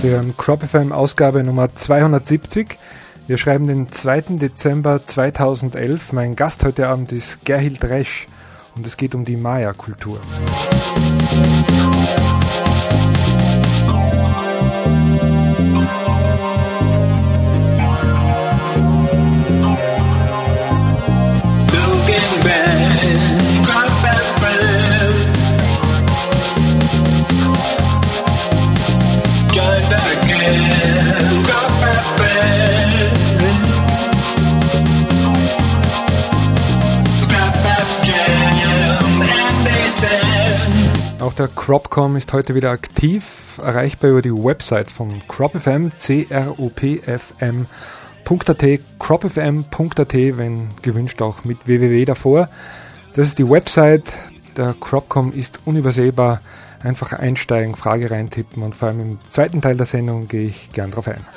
Sie hören Crop FM Ausgabe Nummer 270. Wir schreiben den 2. Dezember 2011. Mein Gast heute Abend ist Gerhild Resch und es geht um die Maya-Kultur. Auch der Cropcom ist heute wieder aktiv, erreichbar über die Website von CropFM, cropfm.at, cropfm.at, wenn gewünscht auch mit www davor. Das ist die Website, der Cropcom ist unübersehbar, einfach einsteigen, Frage reintippen und vor allem im zweiten Teil der Sendung gehe ich gern drauf ein.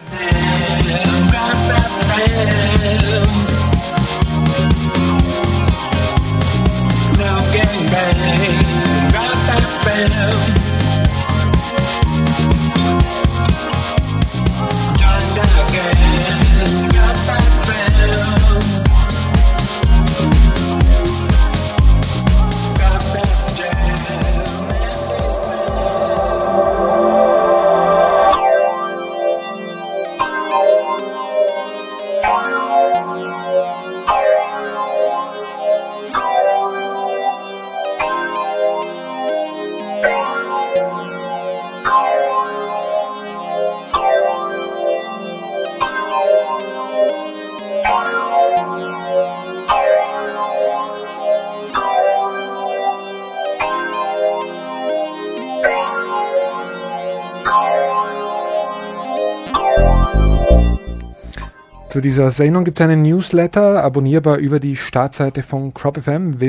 Zu dieser Sendung gibt es einen Newsletter, abonnierbar über die Startseite von CropFM,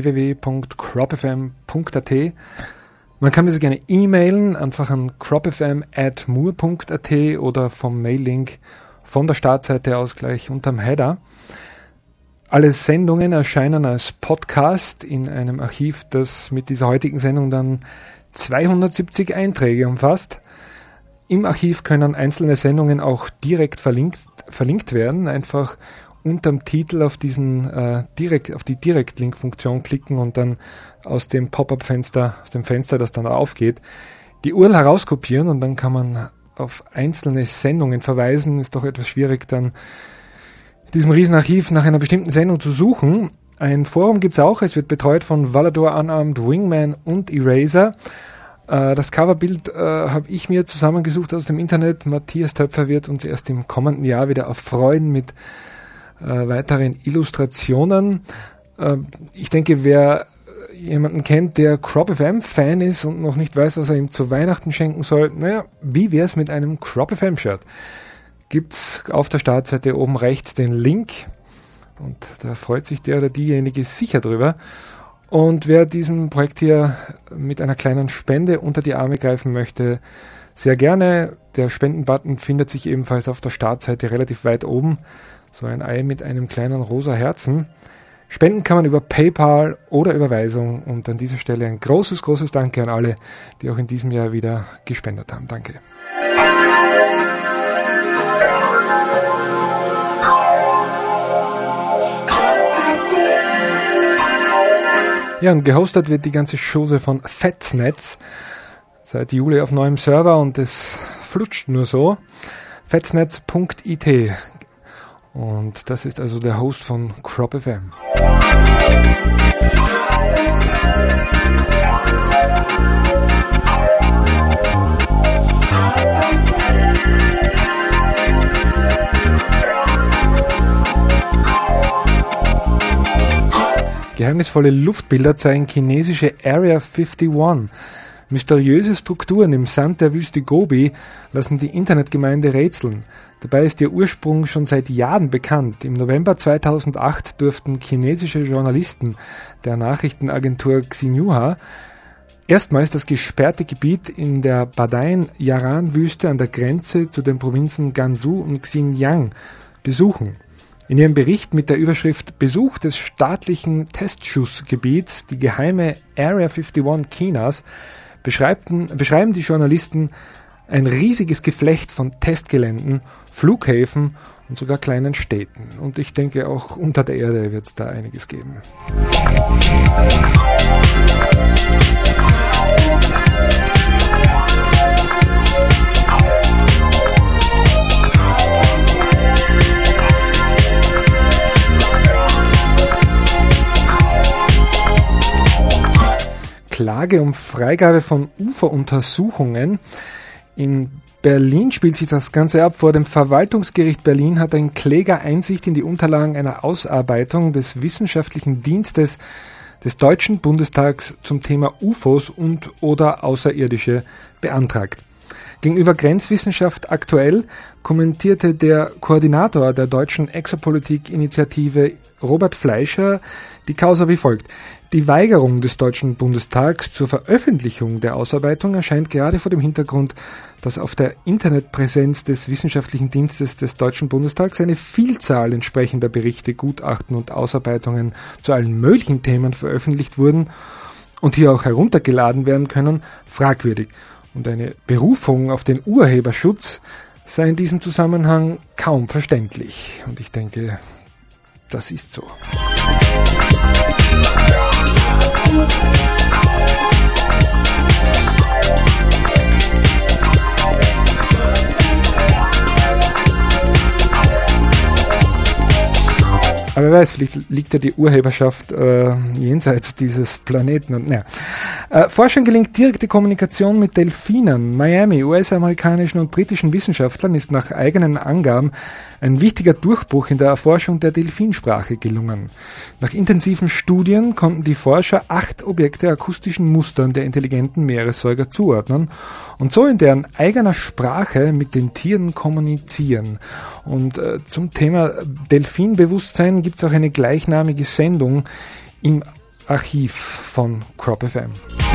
www.cropfm.at. Man kann mir so gerne e-mailen, einfach an cropfm@moor.at oder vom Mail-Link von der Startseite aus gleich unterm Header. Alle Sendungen erscheinen als Podcast in einem Archiv, das mit dieser heutigen Sendung dann 270 Einträge umfasst. Im Archiv können einzelne Sendungen auch direkt verlinkt werden. Einfach unterm Titel auf die Direktlink-Funktion klicken und dann aus dem Pop-up-Fenster, aus dem Fenster, das dann aufgeht, die URL herauskopieren und dann kann man auf einzelne Sendungen verweisen. Ist doch etwas schwierig, dann in diesem Riesenarchiv nach einer bestimmten Sendung zu suchen. Ein Forum gibt es auch. Es wird betreut von Valador Unarmed, Wingman und Eraser. Das Coverbild habe ich mir zusammengesucht aus dem Internet. Matthias Töpfer wird uns erst im kommenden Jahr wieder erfreuen mit weiteren Illustrationen. Ich denke, wer jemanden kennt, der CropFM-Fan ist und noch nicht weiß, was er ihm zu Weihnachten schenken soll, naja, wie wäre es mit einem CropFM-Shirt? Gibt's auf der Startseite oben rechts den Link und da freut sich der oder diejenige sicher drüber. Und wer diesem Projekt hier mit einer kleinen Spende unter die Arme greifen möchte, sehr gerne. Der Spendenbutton findet sich ebenfalls auf der Startseite relativ weit oben. So ein Ei mit einem kleinen rosa Herzen. Spenden kann man über PayPal oder Überweisung. Und an dieser Stelle ein großes, großes Danke an alle, die auch in diesem Jahr wieder gespendet haben. Danke. Ja, und gehostet wird die ganze Chose von Fetsnetz. Seit Juli auf neuem Server und es flutscht nur so. Fetsnetz.it. Und das ist also der Host von CropFM. Geheimnisvolle Luftbilder zeigen chinesische Area 51. Mysteriöse Strukturen im Sand der Wüste Gobi lassen die Internetgemeinde rätseln. Dabei ist ihr Ursprung schon seit Jahren bekannt. Im November 2008 durften chinesische Journalisten der Nachrichtenagentur Xinhua erstmals das gesperrte Gebiet in der Badain-Yaran-Wüste an der Grenze zu den Provinzen Gansu und Xinjiang besuchen. In ihrem Bericht mit der Überschrift Besuch des staatlichen Testschussgebiets, die geheime Area 51 Chinas, beschreiben die Journalisten ein riesiges Geflecht von Testgeländen, Flughäfen und sogar kleinen Städten. Und ich denke, auch unter der Erde wird es da einiges geben. Klage um Freigabe von Uferuntersuchungen. In Berlin spielt sich das Ganze ab. Vor dem Verwaltungsgericht Berlin hat ein Kläger Einsicht in die Unterlagen einer Ausarbeitung des wissenschaftlichen Dienstes des Deutschen Bundestags zum Thema UFOs und oder Außerirdische beantragt. Gegenüber Grenzwissenschaft aktuell kommentierte der Koordinator der deutschen Exopolitik-Initiative Robert Fleischer die Causa wie folgt. Die Weigerung des Deutschen Bundestags zur Veröffentlichung der Ausarbeitung erscheint gerade vor dem Hintergrund, dass auf der Internetpräsenz des Wissenschaftlichen Dienstes des Deutschen Bundestags eine Vielzahl entsprechender Berichte, Gutachten und Ausarbeitungen zu allen möglichen Themen veröffentlicht wurden und hier auch heruntergeladen werden können, fragwürdig. Und eine Berufung auf den Urheberschutz sei in diesem Zusammenhang kaum verständlich. Und ich denke, das ist so. Aber wer weiß, vielleicht liegt ja die Urheberschaft jenseits dieses Planeten. Und, Forschern gelingt direkte Kommunikation mit Delfinen. Miami, US-amerikanischen und britischen Wissenschaftlern ist nach eigenen Angaben ein wichtiger Durchbruch in der Erforschung der Delfinsprache gelungen. Nach intensiven Studien konnten die Forscher 8 Objekte akustischen Mustern der intelligenten Meeressäuger zuordnen und so in deren eigener Sprache mit den Tieren kommunizieren. Und zum Thema Delfinbewusstsein gibt es auch eine gleichnamige Sendung im Archiv von Crop FM.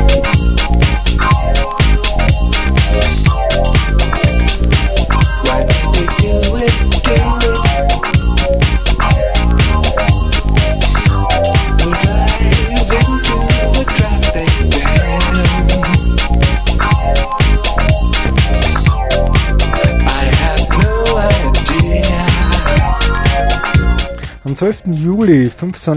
Am 12. Juli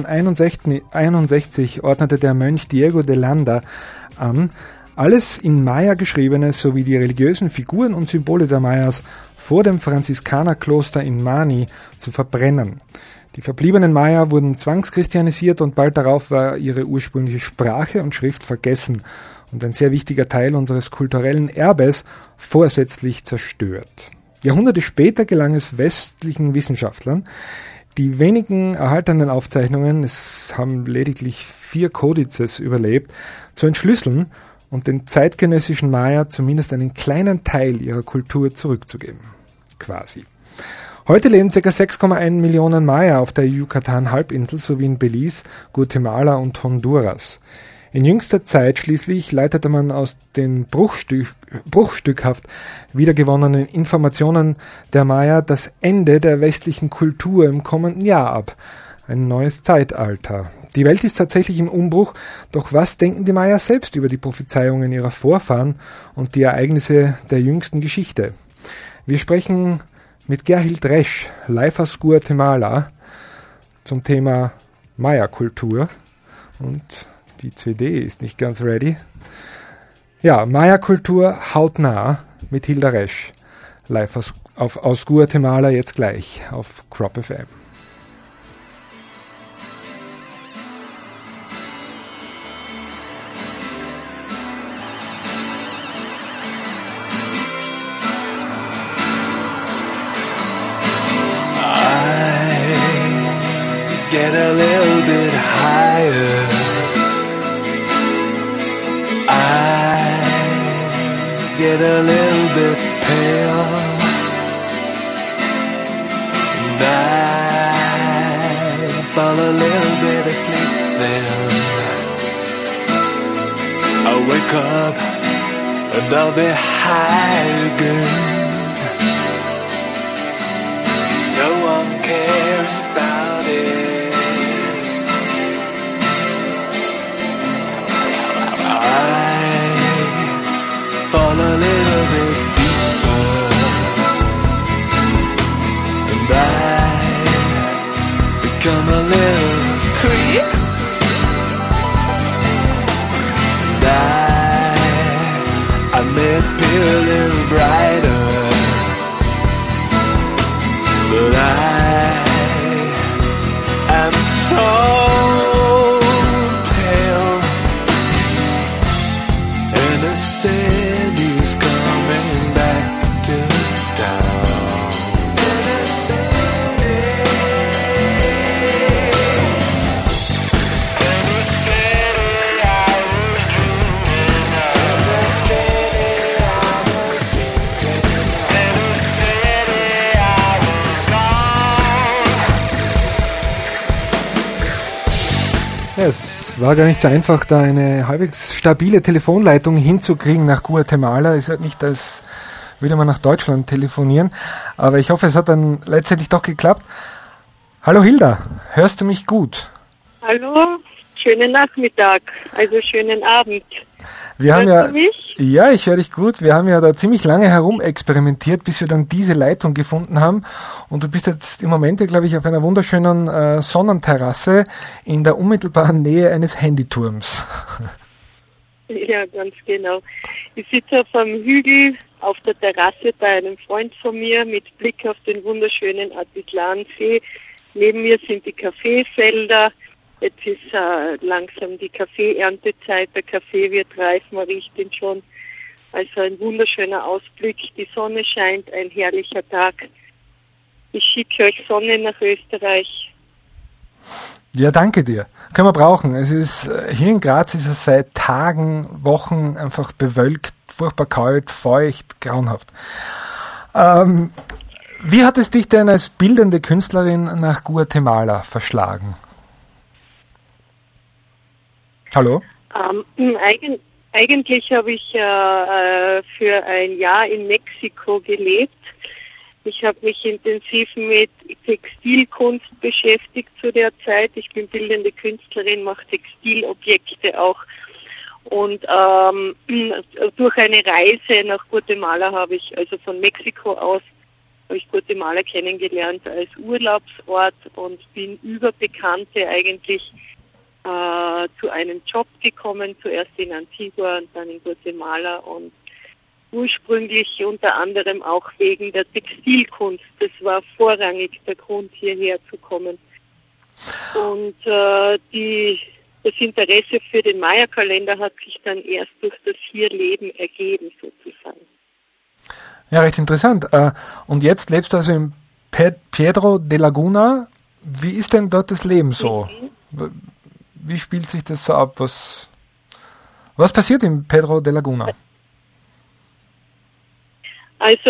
1561 ordnete der Mönch Diego de Landa an, alles in Maya geschriebene sowie die religiösen Figuren und Symbole der Mayas vor dem Franziskanerkloster in Mani zu verbrennen. Die verbliebenen Maya wurden zwangschristianisiert und bald darauf war ihre ursprüngliche Sprache und Schrift vergessen und ein sehr wichtiger Teil unseres kulturellen Erbes vorsätzlich zerstört. Jahrhunderte später gelang es westlichen Wissenschaftlern, die wenigen erhaltenen Aufzeichnungen, es haben lediglich 4 Kodizes überlebt, zu entschlüsseln und den zeitgenössischen Maya zumindest einen kleinen Teil ihrer Kultur zurückzugeben. Quasi. Heute leben ca. 6,1 Millionen Maya auf der Yucatan-Halbinsel sowie in Belize, Guatemala und Honduras. In jüngster Zeit schließlich leitete man aus den bruchstückhaft wiedergewonnenen Informationen der Maya das Ende der westlichen Kultur im kommenden Jahr ab. Ein neues Zeitalter. Die Welt ist tatsächlich im Umbruch, doch was denken die Maya selbst über die Prophezeiungen ihrer Vorfahren und die Ereignisse der jüngsten Geschichte? Wir sprechen mit Gerhild Resch, live aus Guatemala, zum Thema Maya-Kultur und die CD ist nicht ganz ready. Ja, Maya-Kultur hautnah mit Hilda Resch. Live aus Guatemala jetzt gleich auf Crop FM. Get a little bit higher. I get a little bit pale, and I fall a little bit asleep then. I wake up and I'll be high again. No one cares about it. Fall a little bit deeper. Schumalan Creek. And I may be a little brighter, but I'm so pale, and the city's coming back to town. And the city I was dreaming of. And the city I was thinking of. And the city I was gone. Ja, es war gar nicht so einfach, da eine halbwegs stabile Telefonleitung hinzukriegen nach Guatemala. Es ist halt nicht, als würde man nach Deutschland telefonieren, aber ich hoffe, es hat dann letztendlich doch geklappt. Hallo Hilda, hörst du mich gut? Hallo, schönen Nachmittag, also schönen Abend. Wir haben Hörst du mich? Ja, ich höre dich gut. Wir haben ja da ziemlich lange herumexperimentiert, bis wir dann diese Leitung gefunden haben. Und du bist jetzt im Moment, glaube ich, auf einer wunderschönen Sonnenterrasse in der unmittelbaren Nähe eines Handyturms. Ja, ganz genau. Ich sitze auf einem Hügel auf der Terrasse bei einem Freund von mir mit Blick auf den wunderschönen Atitlán-See. Neben mir sind die Kaffeefelder. Jetzt ist langsam die Kaffeeerntezeit, der Kaffee wird reif, man riecht ihn schon. Also ein wunderschöner Ausblick, die Sonne scheint, ein herrlicher Tag. Ich schicke euch Sonne nach Österreich. Ja, danke dir. Können wir brauchen. Es ist, hier in Graz ist es seit Tagen, Wochen einfach bewölkt, furchtbar kalt, feucht, grauenhaft. Wie hat es dich denn als bildende Künstlerin nach Guatemala verschlagen? Hallo? Eigentlich habe ich für ein Jahr in Mexiko gelebt. Ich habe mich intensiv mit Textilkunst beschäftigt zu der Zeit. Ich bin bildende Künstlerin, mache Textilobjekte auch. Und durch eine Reise nach Guatemala habe ich, also von Mexiko aus, habe ich Guatemala kennengelernt als Urlaubsort und bin über Bekannte eigentlich zu einem Job gekommen, zuerst in Antigua und dann in Guatemala und ursprünglich unter anderem auch wegen der Textilkunst. Das war vorrangig der Grund, hierher zu kommen. Und das Interesse für den Maya-Kalender hat sich dann erst durch das Hierleben ergeben, sozusagen. Ja, recht interessant. Und jetzt lebst du also in Piedro de Laguna. Wie ist denn dort das Leben so? Wie spielt sich das so ab? Was passiert in Piedro de Laguna? Also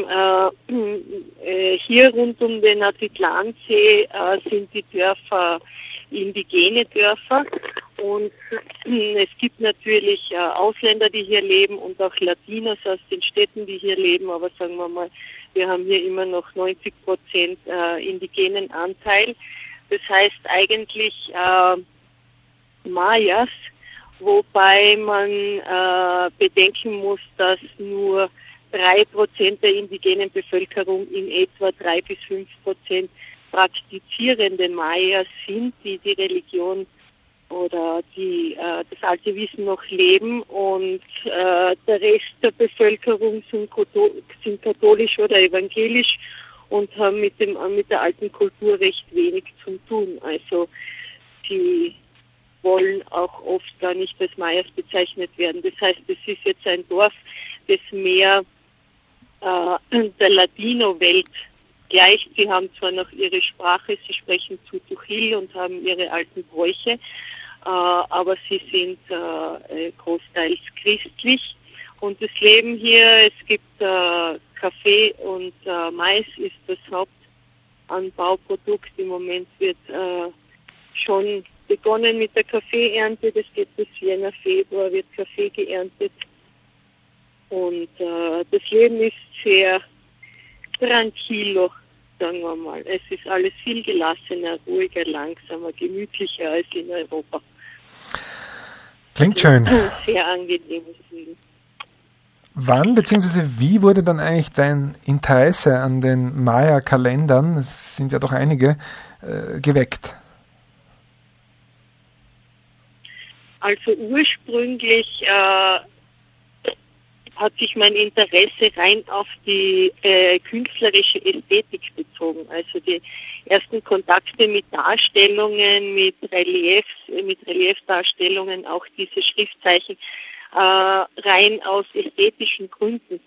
hier rund um den Atitlán-See sind die Dörfer indigene Dörfer und es gibt natürlich Ausländer, die hier leben und auch Latinos aus den Städten, die hier leben, aber sagen wir mal, wir haben hier immer noch 90% indigenen Anteil. Das heißt eigentlich Mayas, wobei man bedenken muss, dass nur 3% der indigenen Bevölkerung in etwa 3-5% praktizierende Mayas sind, die die Religion oder das alte Wissen noch leben und der Rest der Bevölkerung sind katholisch oder evangelisch und haben mit der alten Kultur recht wenig zu tun. Also die wollen auch oft gar nicht als Mayas bezeichnet werden. Das heißt, es ist jetzt ein Dorf, das mehr der Latino-Welt gleicht. Sie haben zwar noch ihre Sprache, sie sprechen Tutuchil und haben ihre alten Bräuche, aber sie sind großteils christlich. Und das Leben hier, es gibt Kaffee und Mais ist das Hauptanbauprodukt. Im Moment wird schon begonnen mit der Kaffeeernte, das geht bis Jänner, Februar wird Kaffee geerntet. Und das Leben ist sehr tranquilo, sagen wir mal. Es ist alles viel gelassener, ruhiger, langsamer, gemütlicher als in Europa. Klingt schön. Sehr angenehmes Leben. Wann bzw. wie wurde dann eigentlich dein Interesse an den Maya-Kalendern, es sind ja doch einige, geweckt? Also ursprünglich hat sich mein Interesse rein auf die künstlerische Ästhetik bezogen. Also die ersten Kontakte mit Darstellungen, mit Reliefdarstellungen, auch diese Schriftzeichen, rein aus ästhetischen Gründen,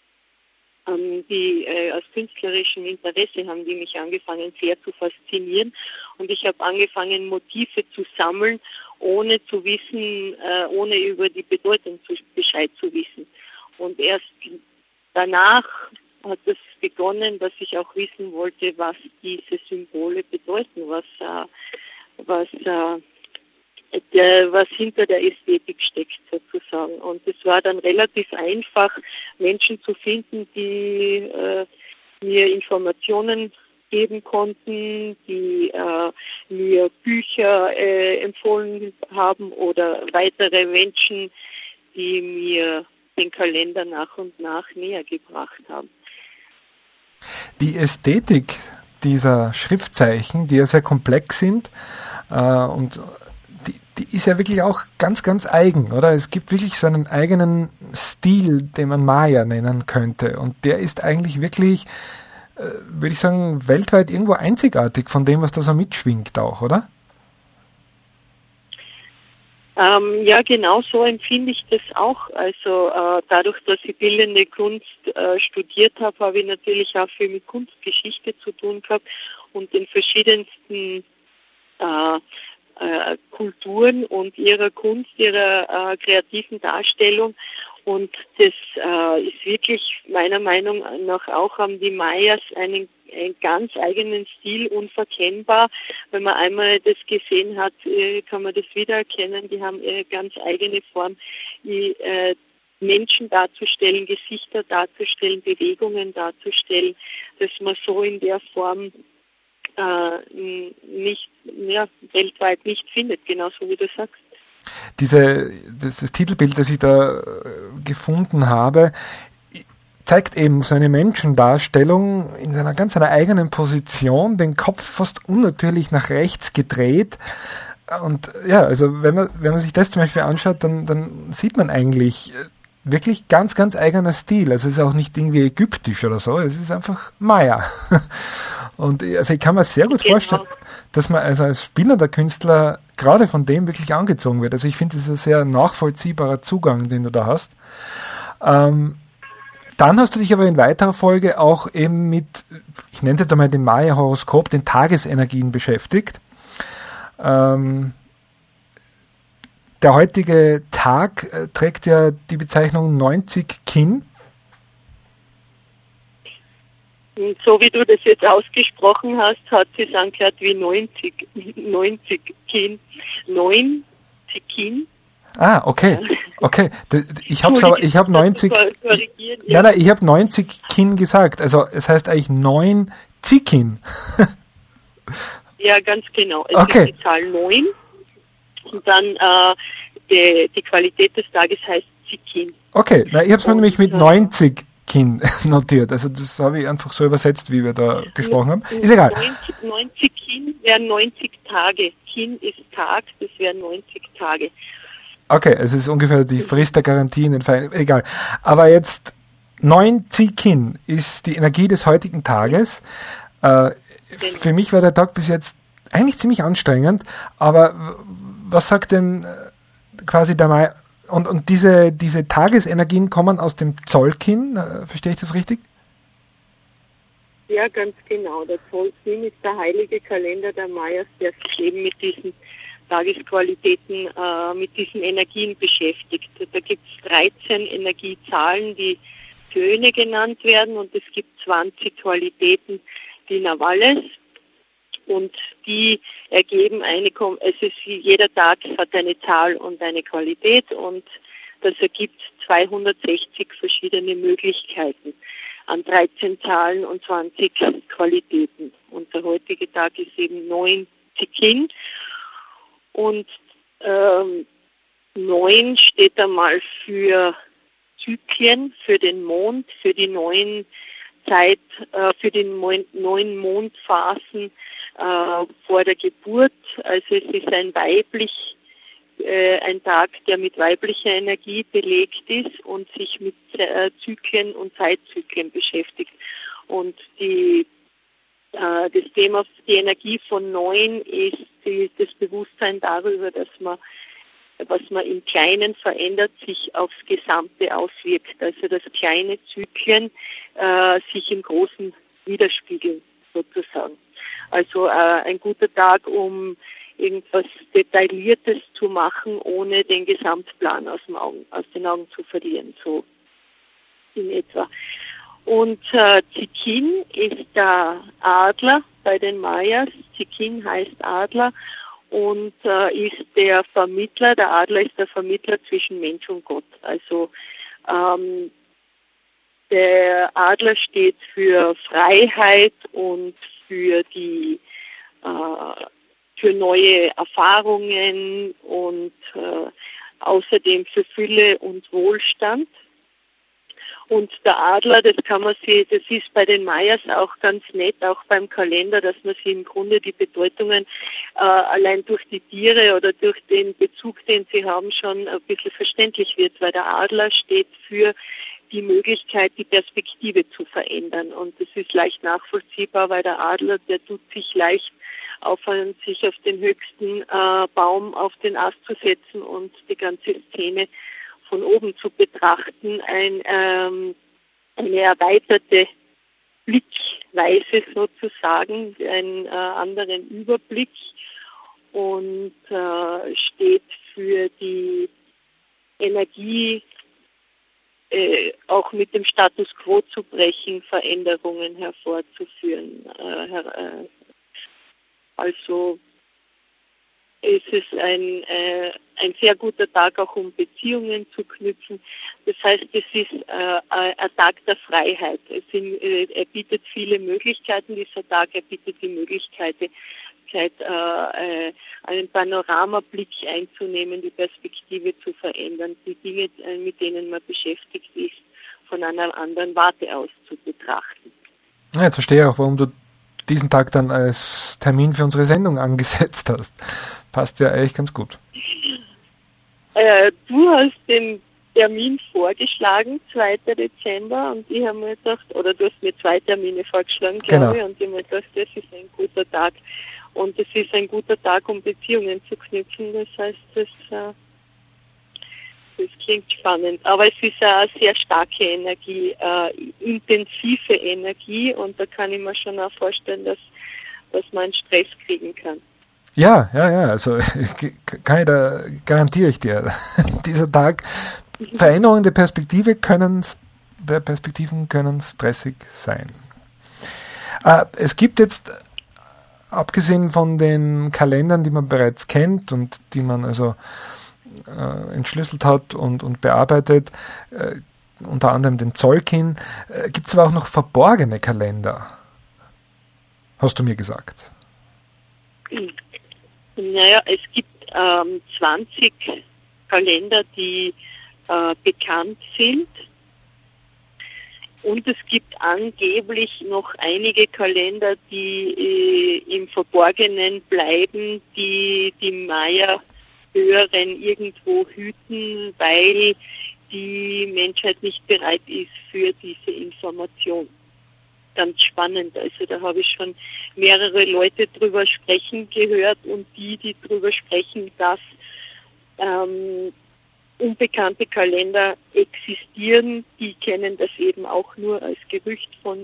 die aus künstlerischem Interesse haben die mich angefangen sehr zu faszinieren, und ich habe angefangen, Motive zu sammeln, ohne zu wissen, ohne über die Bedeutung Bescheid zu wissen. Und erst danach hat es begonnen, dass ich auch wissen wollte, was diese Symbole bedeuten, was hinter der Ästhetik steckt sozusagen. Und es war dann relativ einfach, Menschen zu finden, die mir Informationen geben konnten, die mir Bücher empfohlen haben, oder weitere Menschen, die mir den Kalender nach und nach näher gebracht haben. Die Ästhetik dieser Schriftzeichen, die ja sehr komplex sind, und die ist ja wirklich auch ganz, ganz eigen, oder? Es gibt wirklich so einen eigenen Stil, den man Maya nennen könnte. Und der ist eigentlich wirklich, würde ich sagen, weltweit irgendwo einzigartig von dem, was da so mitschwingt auch, oder? Ja, genau so empfinde ich das auch. Also dadurch, dass ich bildende Kunst studiert habe, habe ich natürlich auch viel mit Kunstgeschichte zu tun gehabt und den verschiedensten Kulturen und ihrer Kunst, ihrer kreativen Darstellung. Und das ist wirklich meiner Meinung nach auch, haben die Mayas einen ganz eigenen Stil, unverkennbar. Wenn man einmal das gesehen hat, kann man das wiedererkennen. Die haben ihre ganz eigene Form, die Menschen darzustellen, Gesichter darzustellen, Bewegungen darzustellen, dass man so in der Form nicht, ja, weltweit nicht findet, genauso wie du sagst. Das Titelbild, das ich da gefunden habe, zeigt eben so eine Menschendarstellung in einer ganz einer eigenen Position, den Kopf fast unnatürlich nach rechts gedreht. Und ja, also wenn man sich das zum Beispiel anschaut, dann sieht man eigentlich wirklich ganz, ganz eigener Stil. Also es ist auch nicht irgendwie ägyptisch oder so, es ist einfach Maya. Und also ich kann mir sehr gut vorstellen, dass man also als bildender Künstler gerade von dem wirklich angezogen wird. Also ich finde, das ist ein sehr nachvollziehbarer Zugang, den du da hast. Dann hast du dich aber in weiterer Folge auch eben mit, ich nenne es jetzt einmal dem Maya-Horoskop, den Tagesenergien beschäftigt. Der heutige Tag trägt ja die Bezeichnung 90 Kin. So wie du das jetzt ausgesprochen hast, hat sie es angehört wie 90 Kin. 90 Kin. Ah, okay. Okay. Ich habe 90. Nein, ich habe 90 Kin gesagt. Also es heißt eigentlich 9 Zikin. Ja, ganz genau. Es okay. ist die Zahl 9. Und dann die Qualität des Tages heißt Zikin. Okay, na, ich habe es mir nämlich mit 90 Kin notiert. Also das habe ich einfach so übersetzt, wie wir da gesprochen haben. Ist egal. 90 Kin wären 90 Tage. Kin ist Tag, das wären 90 Tage. Okay, es ist ungefähr die Frist der Garantie in den Vereinigten. Egal. Aber jetzt 9 Kin ist die Energie des heutigen Tages. Für mich war der Tag bis jetzt eigentlich ziemlich anstrengend, aber was sagt denn quasi der Mai? Und diese Tagesenergien kommen aus dem Zollkin, verstehe ich das richtig? Ja, ganz genau. Der Zollkin ist der heilige Kalender der Mayas, der sich eben mit diesen Tagesqualitäten, mit diesen Energien beschäftigt. Da gibt es 13 Energiezahlen, die Töne genannt werden, und es gibt 20 Qualitäten, die Navales. Und die ergeben jeder Tag hat eine Zahl und eine Qualität, und das ergibt 260 verschiedene Möglichkeiten an 13 Zahlen und 20 Qualitäten. Und der heutige Tag ist eben 9 Zikin. Und 9 steht einmal für Zyklen für den Mond, für die neuen für die neuen Mondphasen vor der Geburt. Also es ist ein Tag, der mit weiblicher Energie belegt ist und sich mit Zyklen und Zeitzyklen beschäftigt. Und das Thema, die Energie von 9 ist das Bewusstsein darüber, dass was man im Kleinen verändert, sich aufs Gesamte auswirkt. Also dass kleine Zyklen sich im Großen widerspiegeln, sozusagen. Also ein guter Tag, um irgendwas Detailliertes zu machen, ohne den Gesamtplan aus den Augen zu verlieren, so in etwa. Und Tzolk'in ist der Adler bei den Mayas. Tzolk'in heißt Adler und ist der Vermittler. Der Adler ist der Vermittler zwischen Mensch und Gott. Also der Adler steht für Freiheit und für neue Erfahrungen und außerdem für Fülle und Wohlstand. Und der Adler, das ist bei den Mayas auch ganz nett, auch beim Kalender, dass man sich im Grunde die Bedeutungen allein durch die Tiere oder durch den Bezug, den sie haben, schon ein bisschen verständlich wird, weil der Adler steht für die Möglichkeit, die Perspektive zu verändern. Und das ist leicht nachvollziehbar, weil der Adler, der tut sich leicht sich auf den höchsten Baum auf den Ast zu setzen und die ganze Szene von oben zu betrachten, eine erweiterte Blickweise sozusagen, einen anderen Überblick und steht für die Energie, auch mit dem Status quo zu brechen, Veränderungen hervorzuführen. Also es ist ein sehr guter Tag auch, um Beziehungen zu knüpfen. Das heißt, es ist ein Tag der Freiheit. Er bietet viele Möglichkeiten, dieser Tag. Er bietet die Möglichkeit, einen Panoramablick einzunehmen, die Perspektive zu verändern, die Dinge, mit denen man beschäftigt ist, von einer anderen Warte aus zu betrachten. Ja, jetzt verstehe ich auch, warum du diesen Tag dann als Termin für unsere Sendung angesetzt hast. Passt ja eigentlich ganz gut. Du hast den Termin vorgeschlagen, 2. Dezember, und ich habe mir gedacht, oder du hast mir 2 Termine vorgeschlagen, glaube ich, und ich habe mir gedacht, das ist ein guter Tag. Und es ist ein guter Tag, um Beziehungen zu knüpfen. Das heißt, das klingt spannend. Aber es ist eine sehr starke Energie, intensive Energie, und da kann ich mir schon auch vorstellen, dass man einen Stress kriegen kann. Ja, also garantiere ich dir. Dieser Tag, Veränderungen der Perspektiven können stressig sein. Es gibt jetzt, abgesehen von den Kalendern, die man bereits kennt und die man also entschlüsselt hat und bearbeitet, unter anderem den Tzolk'in, gibt es aber auch noch verborgene Kalender, hast du mir gesagt. Naja, es gibt 20 Kalender, die bekannt sind, und es gibt angeblich noch einige Kalender, die im Verborgenen bleiben, die Maya-Höheren irgendwo hüten, weil die Menschheit nicht bereit ist für diese Information. Ganz spannend. Also da habe ich schon mehrere Leute drüber sprechen gehört, und die drüber sprechen, dass unbekannte Kalender existieren, die kennen das eben auch nur als Gerücht von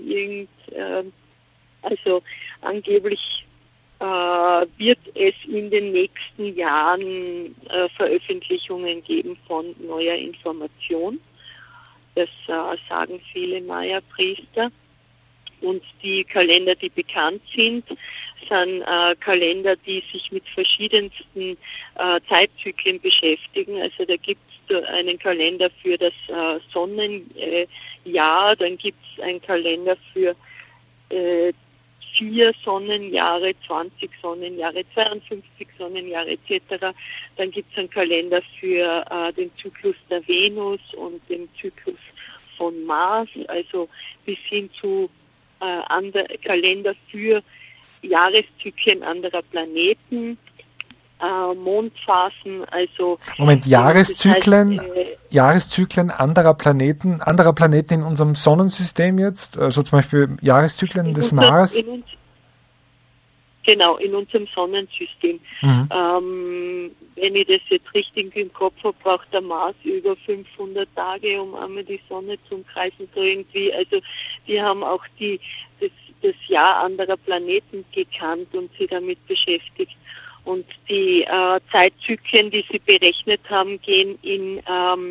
also angeblich wird es in den nächsten Jahren Veröffentlichungen geben von neuer Information. Das sagen viele Maya-Priester. Und die Kalender, die bekannt sind, sind Kalender, die sich mit verschiedensten Zeitzyklen beschäftigen. Also da gibt es einen Kalender für das Sonnenjahr, dann gibt es einen Kalender für 4 Sonnenjahre, 20 Sonnenjahre, 52 Sonnenjahre etc. Dann gibt es einen Kalender für den Zyklus der Venus und den Zyklus von Mars, also bis hin zu Kalender für Jahreszyklen anderer Planeten, Mondphasen, also Moment, Jahreszyklen, das heißt, Jahreszyklen anderer Planeten in unserem Sonnensystem jetzt, also zum Beispiel Jahreszyklen des Mars? Genau, in unserem Sonnensystem. Wenn ich das jetzt richtig im Kopf habe, braucht der Mars über 500 Tage, um einmal die Sonne zu umkreisen, so irgendwie. Also die haben auch das Jahr anderer Planeten gekannt und sie damit beschäftigt. Und die Zeitzyklen, die sie berechnet haben, gehen in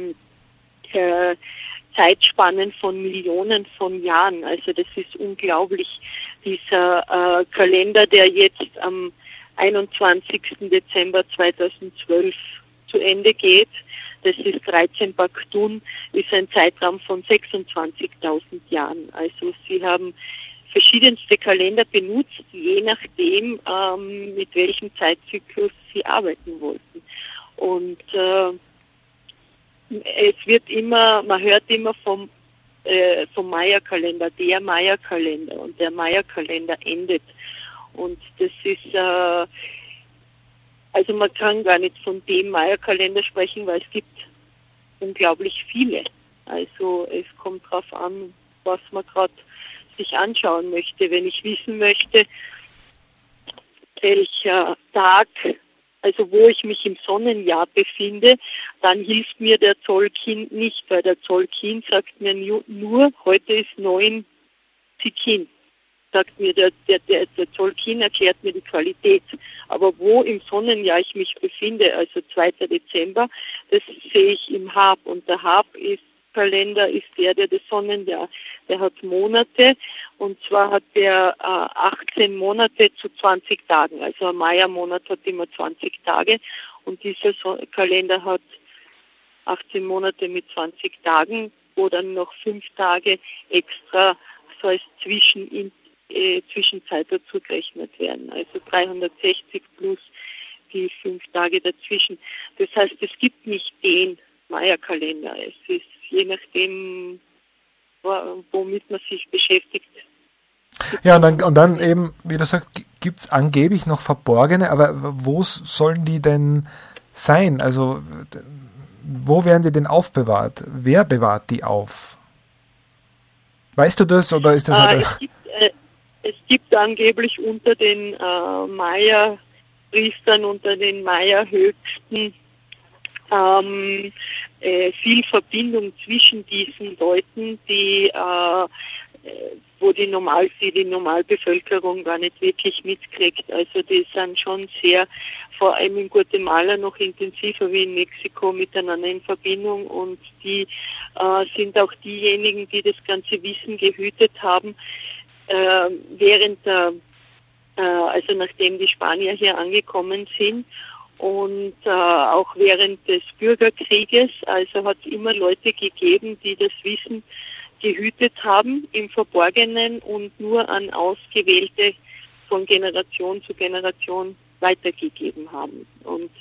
Zeitspannen von Millionen von Jahren. Also das ist unglaublich. Dieser Kalender, der jetzt am 21. Dezember 2012 zu Ende geht, das ist 13 Baktun, ist ein Zeitraum von 26.000 Jahren. Also sie haben verschiedenste Kalender benutzt, je nachdem, mit welchem Zeitzyklus sie arbeiten wollten. Und es wird immer, man hört immer vom Maya-Kalender, der Maya-Kalender, und der Maya-Kalender endet. Und das ist, also man kann gar nicht von dem Maya-Kalender sprechen, weil es gibt unglaublich viele. Also es kommt drauf an, was man gerade sich anschauen möchte. Wenn ich wissen möchte, welcher Tag, also wo ich mich im Sonnenjahr befinde, dann hilft mir der Tzolkin nicht, weil der Tzolkin sagt mir nur, heute ist 9 Zikin. Sagt mir der Tzolkin erklärt mir die Qualität. Aber wo im Sonnenjahr ich mich befinde, also 2. Dezember, das sehe ich im Hab. Und der Hab-Kalender ist der das Sonnenjahr. Der hat Monate, und zwar hat der 18 Monate zu 20 Tagen. Also ein Maya-Monat hat immer 20 Tage, und dieser Kalender hat 18 Monate mit 20 Tagen, wo dann noch 5 Tage extra so als Zwischenzeit dazu gerechnet werden. Also 360 plus die 5 Tage dazwischen. Das heißt, es gibt nicht den Maya-Kalender. Es ist je nachdem, womit man sich beschäftigt. Ja, und dann eben, wie du sagst, gibt es angeblich noch verborgene, aber wo sollen die denn sein? Also, wo werden die denn aufbewahrt? Wer bewahrt die auf? Weißt du das, oder ist das es gibt angeblich unter den Maya-Priestern, unter den Maya-Höchsten viel Verbindung zwischen diesen Leuten, die wo die Normalbevölkerung gar nicht wirklich mitkriegt. Also die sind schon sehr, vor allem in Guatemala noch intensiver wie in Mexiko, miteinander in Verbindung, und die sind auch diejenigen, die das ganze Wissen gehütet haben, während also nachdem die Spanier hier angekommen sind. Und auch während des Bürgerkrieges, also hat es immer Leute gegeben, die das Wissen gehütet haben im Verborgenen und nur an Ausgewählte von Generation zu Generation weitergegeben haben. Und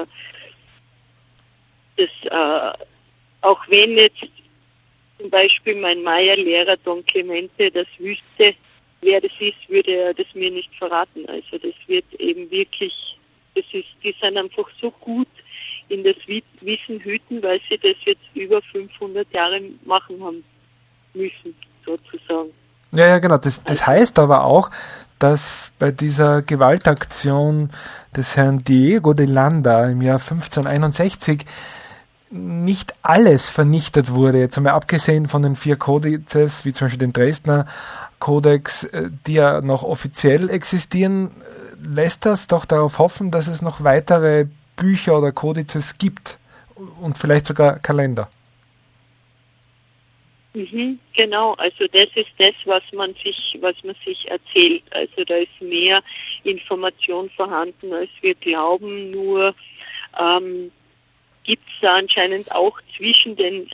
auch wenn jetzt zum Beispiel mein Maya-Lehrer Don Clemente das wüsste, wer das ist, würde er das mir nicht verraten. Also das wird eben wirklich, die sind einfach so gut in das Wissen hüten, weil sie das jetzt über 500 Jahre machen haben müssen, sozusagen. Ja, genau. Das heißt aber auch, dass bei dieser Gewaltaktion des Herrn Diego de Landa im Jahr 1561 nicht alles vernichtet wurde, jetzt einmal abgesehen von den 4 Kodizes, wie zum Beispiel den Dresdner Kodex, die ja noch offiziell existieren. Lässt das doch darauf hoffen, dass es noch weitere Bücher oder Kodizes gibt und vielleicht sogar Kalender. Genau, also das ist das, was man sich erzählt. Also da ist mehr Information vorhanden, als wir glauben. Nur gibt es da anscheinend auch zwischen den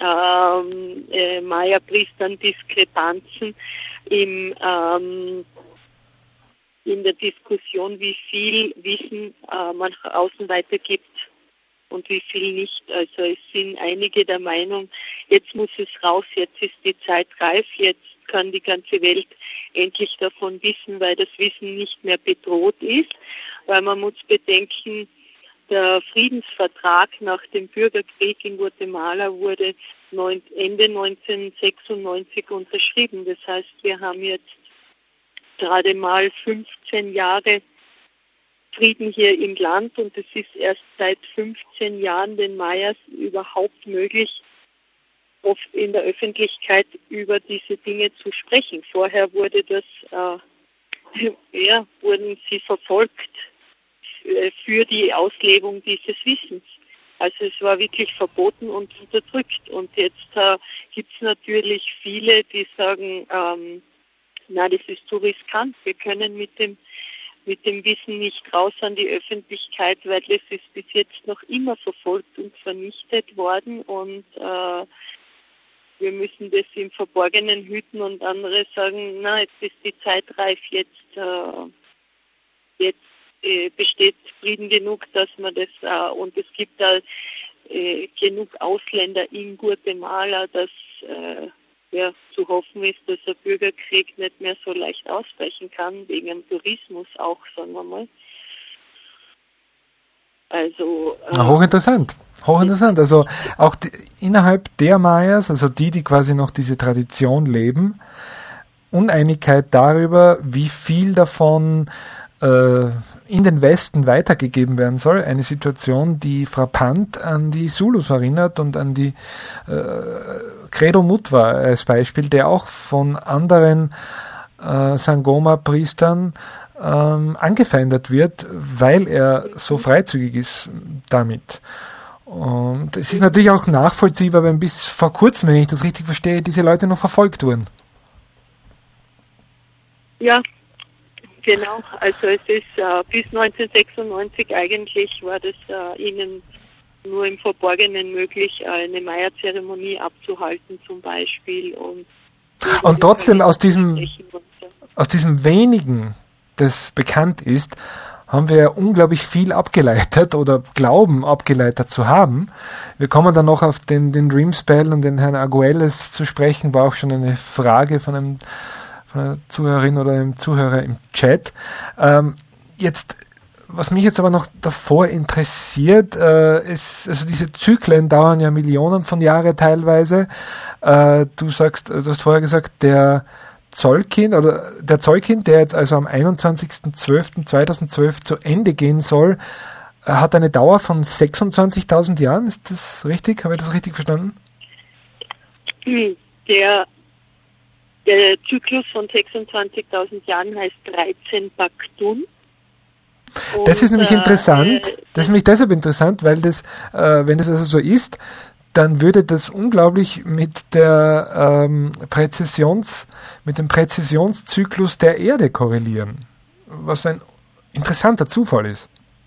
Maya-Priestern Diskrepanzen im in der Diskussion, wie viel Wissen man nach außen weitergibt und wie viel nicht. Also es sind einige der Meinung, jetzt muss es raus, jetzt ist die Zeit reif, jetzt kann die ganze Welt endlich davon wissen, weil das Wissen nicht mehr bedroht ist. Weil man muss bedenken, der Friedensvertrag nach dem Bürgerkrieg in Guatemala wurde Ende 1996 unterschrieben. Das heißt, wir haben jetzt gerade mal 15 Jahre Frieden hier im Land und es ist erst seit 15 Jahren den Mayas überhaupt möglich, oft in der Öffentlichkeit über diese Dinge zu sprechen. Vorher wurde wurden sie verfolgt für die Auslebung dieses Wissens. Also es war wirklich verboten und unterdrückt. Und jetzt gibt es natürlich viele, die sagen, das ist zu riskant. Wir können mit dem Wissen nicht raus an die Öffentlichkeit, weil es ist bis jetzt noch immer verfolgt und vernichtet worden und wir müssen das im Verborgenen hüten und andere sagen, jetzt ist die Zeit reif, jetzt besteht Frieden genug, dass man das und es gibt da genug Ausländer in Guatemala, dass zu hoffen ist, dass der Bürgerkrieg nicht mehr so leicht ausbrechen kann, wegen dem Tourismus auch, sagen wir mal. Also hochinteressant. Also auch innerhalb der Mayas, also die quasi noch diese Tradition leben, Uneinigkeit darüber, wie viel davon in den Westen weitergegeben werden soll. Eine Situation, die frappant an die Zulus erinnert und an die Credo Mutwa als Beispiel, der auch von anderen Sangoma-Priestern angefeindet wird, weil er so freizügig ist damit. Und es ist natürlich auch nachvollziehbar, wenn bis vor kurzem, wenn ich das richtig verstehe, diese Leute noch verfolgt wurden. Ja, genau. Also es ist bis 1996 eigentlich war das ihnen nur im Verborgenen möglich, eine Maya-Zeremonie abzuhalten zum Beispiel. Und trotzdem aus diesem wenigen, das bekannt ist, haben wir unglaublich viel abgeleitet oder glauben abgeleitet zu haben. Wir kommen dann noch auf den Dream Spell und den Herrn Arguelles zu sprechen, war auch schon eine Frage von einer Zuhörerin oder einem Zuhörer im Chat. Was mich jetzt aber noch davor interessiert, also diese Zyklen dauern ja Millionen von Jahren teilweise. Du hast vorher gesagt, der Zollkind, der jetzt also am 21.12.2012 zu Ende gehen soll, hat eine Dauer von 26.000 Jahren. Ist das richtig? Habe ich das richtig verstanden? Der Zyklus von 26.000 Jahren heißt 13 Baktun. Das ist nämlich interessant. Das ist nämlich deshalb interessant, weil das, wenn das also so ist, dann würde das unglaublich mit dem Präzisionszyklus der Erde korrelieren, was ein interessanter Zufall ist.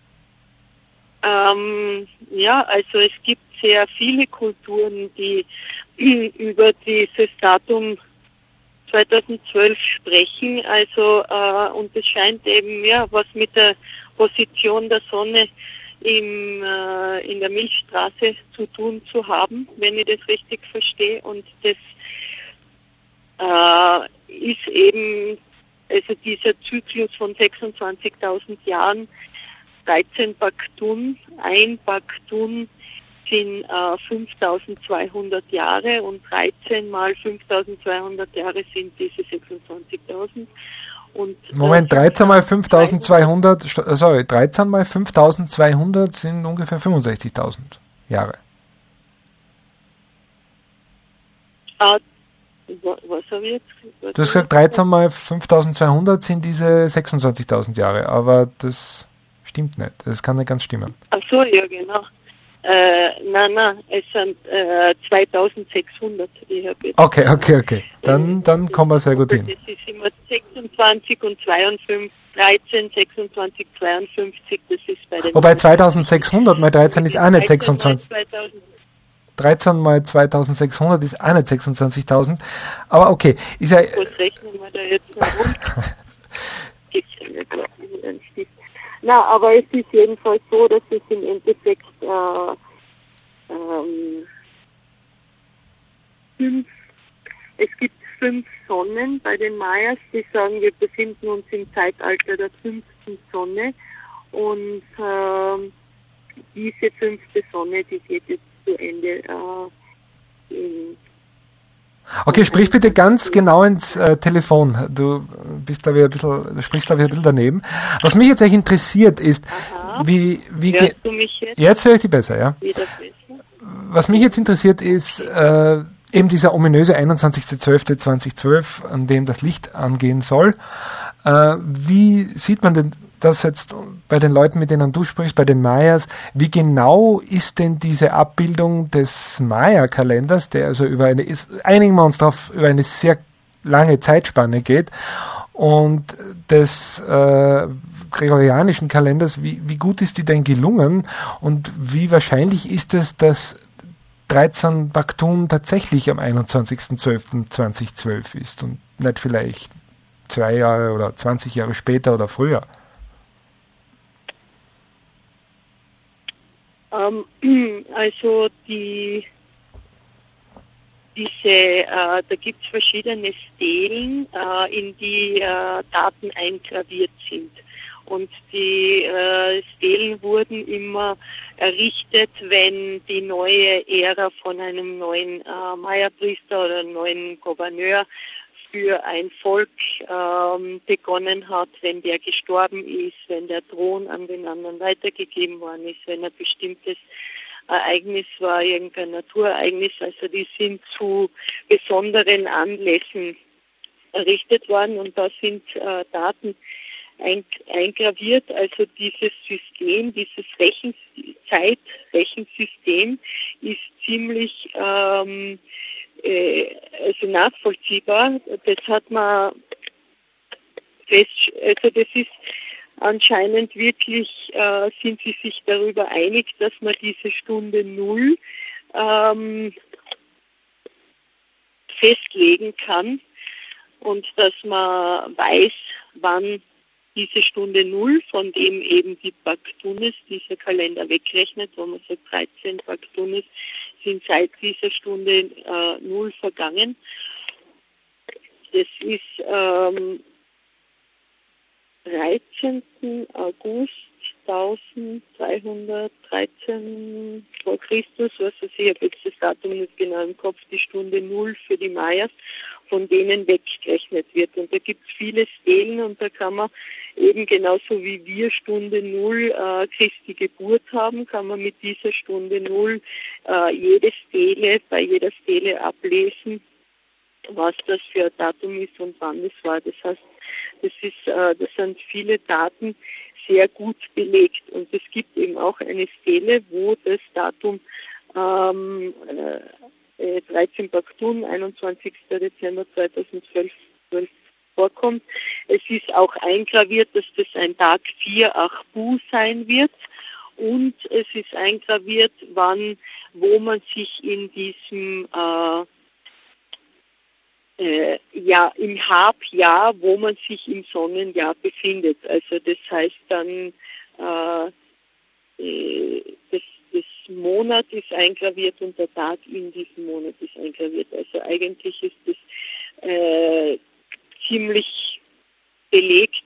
Also es gibt sehr viele Kulturen, die über dieses Datum 2012 sprechen, also und es scheint eben was mit der Position der Sonne in der Milchstraße zu tun zu haben, wenn ich das richtig verstehe. Und das ist eben, also dieser Zyklus von 26.000 Jahren, 13 Baktun, ein Baktun sind 5.200 Jahre und 13 mal 5.200 Jahre sind diese 26.000. Und Moment, 13 mal 5.200, 13 mal 5.200 sind ungefähr 65.000 Jahre. Was habe ich jetzt? Du hast gesagt, 13 mal 5.200 sind diese 26.000 Jahre, aber das stimmt nicht. Das kann nicht ganz stimmen. Ach so, ja, genau. Nein, es sind 2.600. Okay. Dann kommen wir sehr gut hin. Das ist immer 26 und 52, 13, 26, 52, das ist bei den... Wobei 2.600 mal 13 ist auch nicht 26. 13 mal 2.600 ist auch nicht 26.000. Aber okay, ist ja... Was rechnen wir da jetzt noch rum? nicht, was ist ein Stift. Na, aber es ist jedenfalls so, dass es im Endeffekt es gibt 5 Sonnen bei den Mayas, die sagen, wir befinden uns im Zeitalter der 5. Sonne und diese 5. Sonne, die geht jetzt zu Ende Okay, sprich bitte ganz genau ins Telefon. Du bist da wieder du sprichst da wieder ein bisschen daneben. Was mich jetzt eigentlich interessiert ist, wie hörst du mich jetzt? Jetzt höre ich dich besser, ja. Wieder besser? Was mich jetzt interessiert ist, eben dieser ominöse 21.12.2012, an dem das Licht angehen soll. Wie sieht man denn das jetzt bei den Leuten, mit denen du sprichst, bei den Mayas? Wie genau ist denn diese Abbildung des Maya-Kalenders, der also einigen wir uns darauf, über eine sehr lange Zeitspanne geht, und des gregorianischen Kalenders, wie gut ist die denn gelungen und wie wahrscheinlich ist es, dass 13 Baktun tatsächlich am 21.12.2012 ist und nicht vielleicht 2 Jahre oder 20 Jahre später oder früher? Also da gibt es verschiedene Stelen, in die Daten eingraviert sind. Und die Stelen wurden immer errichtet, wenn die neue Ära von einem neuen Maya-Priester oder einem neuen Gouverneur für ein Volk begonnen hat, wenn der gestorben ist, wenn der Thron an den anderen weitergegeben worden ist, wenn ein bestimmtes Ereignis war, irgendein Naturereignis. Also die sind zu besonderen Anlässen errichtet worden und da sind Daten eingraviert. Also dieses System, dieses Rechensystem ist ziemlich also nachvollziehbar. Das hat man also das ist anscheinend wirklich, sind sie sich darüber einig, dass man diese Stunde Null festlegen kann und dass man weiß, wann diese Stunde Null, von dem eben die Baktunis, dieser Kalender wegrechnet, wo man sagt 13 Baktunis, sind seit dieser Stunde Null vergangen. Das ist 13. August 1313 vor Christus, was weiß ich, habe jetzt das Datum nicht genau im Kopf, die Stunde Null für die Mayas, von denen weggerechnet wird. Und da gibt es viele Stelen und da kann man eben genauso wie wir Stunde Null Christi Geburt haben, kann man mit dieser Stunde Null bei jeder Stele ablesen, was das für ein Datum ist und wann es war. Das heißt, das sind viele Daten sehr gut belegt. Und es gibt eben auch eine Stele, wo das Datum 13 Baktun, 21. Dezember 2012 vorkommt. Es ist auch eingraviert, dass das ein Tag 4 Achbu sein wird. Und es ist eingraviert, wo man sich in diesem im Halbjahr, wo man sich im Sonnenjahr befindet. Also das heißt dann, das Monat ist eingraviert und der Tag in diesem Monat ist eingraviert. Also eigentlich ist das ziemlich belegt.